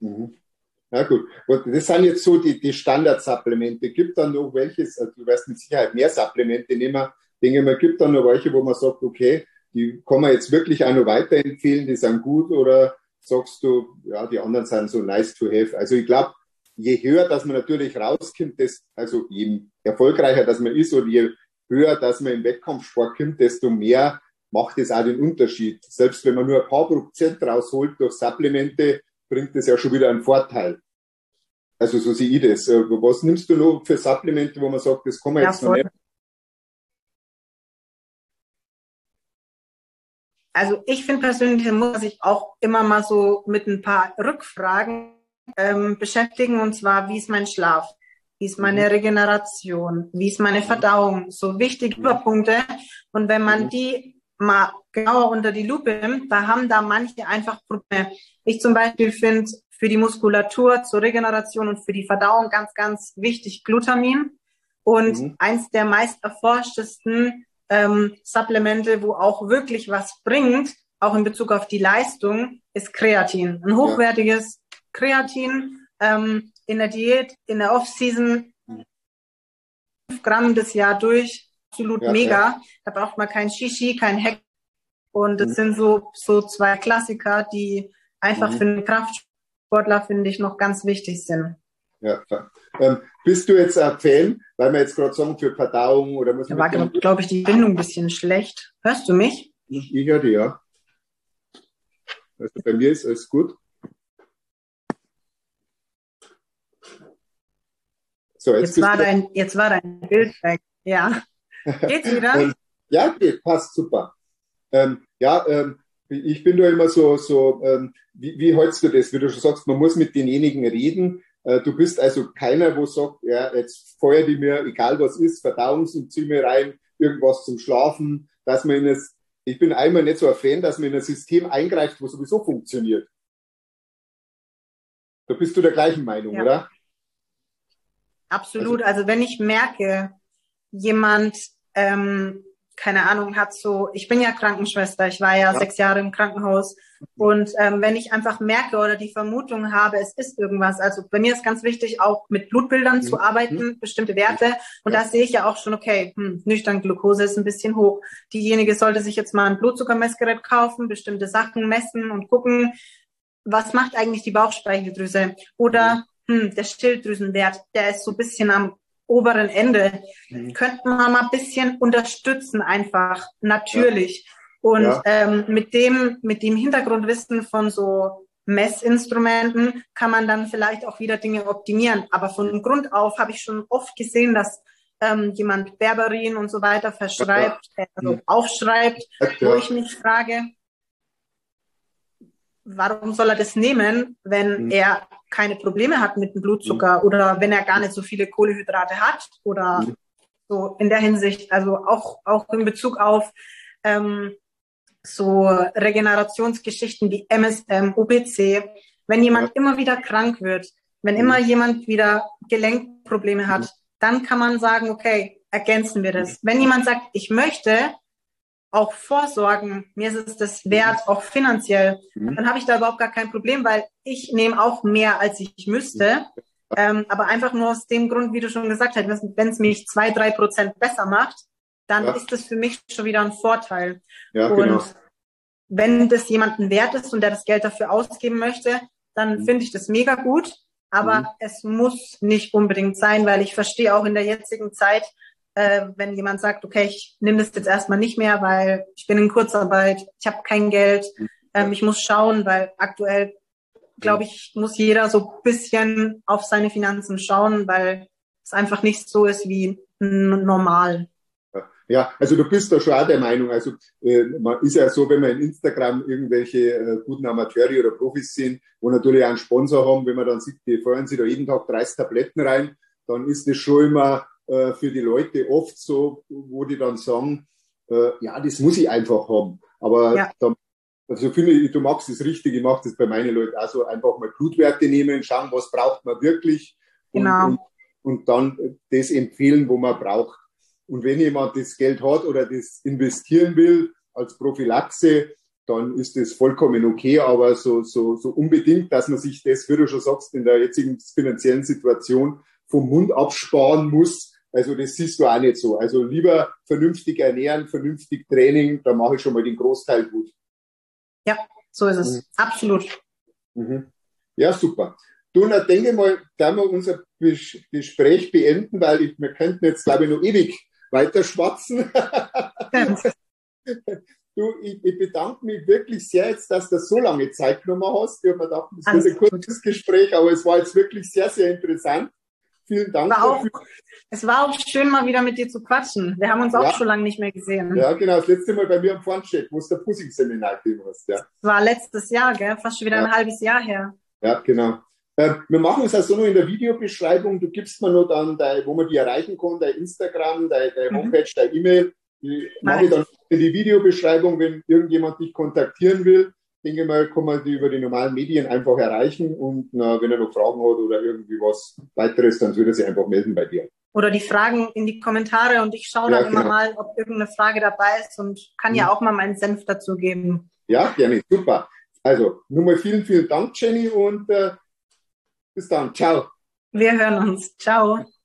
Ja gut, und das sind jetzt so die Standardsupplemente. Gibt dann noch welches, also du wirst mit Sicherheit mehr Supplemente nehmen, denke mal, gibt dann noch welche, wo man sagt, okay, die kann man jetzt wirklich auch noch weiterempfehlen, die sind gut, oder sagst du, ja, die anderen sind so nice to have. Also ich glaube, je höher, dass man natürlich rauskommt, also je erfolgreicher, dass man ist, oder je höher, dass man im Wettkampfsport kommt, desto mehr macht es auch den Unterschied. Selbst wenn man nur ein paar Prozent rausholt durch Supplemente, bringt das ja schon wieder einen Vorteil. Also so sehe ich das. Was nimmst du noch für Supplemente, wo man sagt, das kann man jetzt noch nicht? Also ich finde persönlich, muss man sich auch immer mal so mit ein paar Rückfragen beschäftigen, und zwar, wie ist mein Schlaf? Wie ist meine Regeneration? Wie ist meine Verdauung? So wichtige Überpunkte. Und wenn man die mal genauer unter die Lupe nimmt, da haben da manche einfach Probleme. Ich zum Beispiel finde für die Muskulatur, zur Regeneration und für die Verdauung ganz, ganz wichtig Glutamin. Und eins der meist erforschtesten Supplemente, wo auch wirklich was bringt, auch in Bezug auf die Leistung, ist Kreatin. Ein hochwertiges Kreatin in der Diät, in der Off-Season, 5 Gramm das Jahr durch, absolut mega. Da braucht man kein Shishi, kein Hack. Und das sind so 2 Klassiker, die einfach für einen Kraftsportler, finde ich, noch ganz wichtig sind. Ja, bist du jetzt ein Fan, weil wir jetzt gerade sagen, für Verdauung oder was? Da war, glaube ich, die Bindung ein bisschen schlecht. Hörst du mich? Ich höre dich, ja. Also bei mir ist alles gut. So, jetzt war dein Bild weg. Ja. Geht's wieder? Ja, geht, passt super. Ich bin da immer so, wie hältst du das? Wie du schon sagst, man muss mit denjenigen reden. Du bist also keiner, wo sagt, ja, jetzt feuer die mir, egal was ist, Verdauungsenzyme rein, irgendwas zum Schlafen, dass man ich bin einmal nicht so ein Fan, dass man in ein System eingreift, wo sowieso funktioniert. Da bist du der gleichen Meinung, oder? Absolut. Also wenn ich merke, jemand, keine Ahnung, ich bin ja Krankenschwester, ich war ja 6 Jahre im Krankenhaus, und wenn ich einfach merke oder die Vermutung habe, es ist irgendwas, also bei mir ist ganz wichtig, auch mit Blutbildern zu arbeiten, bestimmte Werte, und da sehe ich ja auch schon, okay, nüchtern Glucose ist ein bisschen hoch. Diejenige sollte sich jetzt mal ein Blutzuckermessgerät kaufen, bestimmte Sachen messen und gucken, was macht eigentlich die Bauchspeicheldrüse, oder der Schilddrüsenwert, der ist so ein bisschen am oberen Ende. Könnte man mal ein bisschen unterstützen, einfach natürlich. Und mit dem Hintergrundwissen von so Messinstrumenten kann man dann vielleicht auch wieder Dinge optimieren. Aber von Grund auf habe ich schon oft gesehen, dass jemand Berberin und so weiter verschreibt, also aufschreibt, wo ich mich frage, warum soll er das nehmen, wenn er keine Probleme hat mit dem Blutzucker oder wenn er gar nicht so viele Kohlenhydrate hat oder so in der Hinsicht, also auch in Bezug auf so Regenerationsgeschichten wie MSM, OPC. Wenn jemand immer wieder krank wird, wenn immer jemand wieder Gelenkprobleme hat, dann kann man sagen, okay, ergänzen wir das. Wenn jemand sagt, ich möchte auch vorsorgen, mir ist es das wert, auch finanziell, dann habe ich da überhaupt gar kein Problem, weil ich nehme auch mehr, als ich müsste. Aber einfach nur aus dem Grund, wie du schon gesagt hast, wenn es mich 2-3% besser macht, dann ist das für mich schon wieder ein Vorteil. Ja, und genau. wenn das jemandem wert ist und der das Geld dafür ausgeben möchte, dann finde ich das mega gut. Aber es muss nicht unbedingt sein, weil ich verstehe auch in der jetzigen Zeit, wenn jemand sagt, okay, ich nehme das jetzt erstmal nicht mehr, weil ich bin in Kurzarbeit, ich habe kein Geld, ich muss schauen, weil aktuell, glaube ich, muss jeder so ein bisschen auf seine Finanzen schauen, weil es einfach nicht so ist wie normal. Ja, also du bist da schon auch der Meinung, also man ist ja so, wenn man in Instagram irgendwelche guten Amateure oder Profis sehen, wo natürlich auch einen Sponsor haben, wenn man dann sieht, die feuern sich da jeden Tag 30 Tabletten rein, dann ist das schon immer für die Leute oft so, wo die dann sagen, ja, das muss ich einfach haben. Aber dann, also finde ich, du machst das richtig, ich mache das bei meinen Leuten auch so, einfach mal Blutwerte nehmen, schauen, was braucht man wirklich und dann das empfehlen, wo man braucht. Und wenn jemand das Geld hat oder das investieren will als Prophylaxe, dann ist das vollkommen okay, aber so unbedingt, dass man sich das, wie du schon sagst, in der jetzigen finanziellen Situation vom Mund absparen muss, also das siehst du auch nicht so. Also lieber vernünftig ernähren, vernünftig Training, da mache ich schon mal den Großteil gut. Ja, so ist es. Absolut. Ja, super. Du, dann denke ich mal, da wir unser Gespräch beenden, weil wir könnten jetzt, glaube ich, noch ewig weiter schwatzen. Du, ich bedanke mich wirklich sehr jetzt, dass du so lange Zeit genommen hast. Ich habe mir gedacht, das wird ein kurzes Gespräch, aber es war jetzt wirklich sehr, sehr interessant. Vielen Dank dafür. Es war auch schön, mal wieder mit dir zu quatschen. Wir haben uns auch schon lange nicht mehr gesehen. Ja, genau. Das letzte Mal bei mir am Fun-Check, wo es der Pussing-Seminar gegeben hast. Ja. Das war letztes Jahr, gell? Fast schon wieder ein halbes Jahr her. Ja, genau. Wir machen es also nur in der Videobeschreibung. Du gibst mir nur dann, wo man die erreichen kann, dein Instagram, deine Homepage, deine E-Mail. Die mache ich dann in die Videobeschreibung, wenn irgendjemand dich kontaktieren will. Denke mal, kann man die über die normalen Medien einfach erreichen und wenn er noch Fragen hat oder irgendwie was weiteres, dann würde er sich einfach melden bei dir. Oder die Fragen in die Kommentare und ich schaue dann immer mal, ob irgendeine Frage dabei ist und kann ja auch mal meinen Senf dazu geben. Ja, gerne, super. Also, nur mal vielen, vielen Dank, Jenny, und bis dann. Ciao. Wir hören uns. Ciao.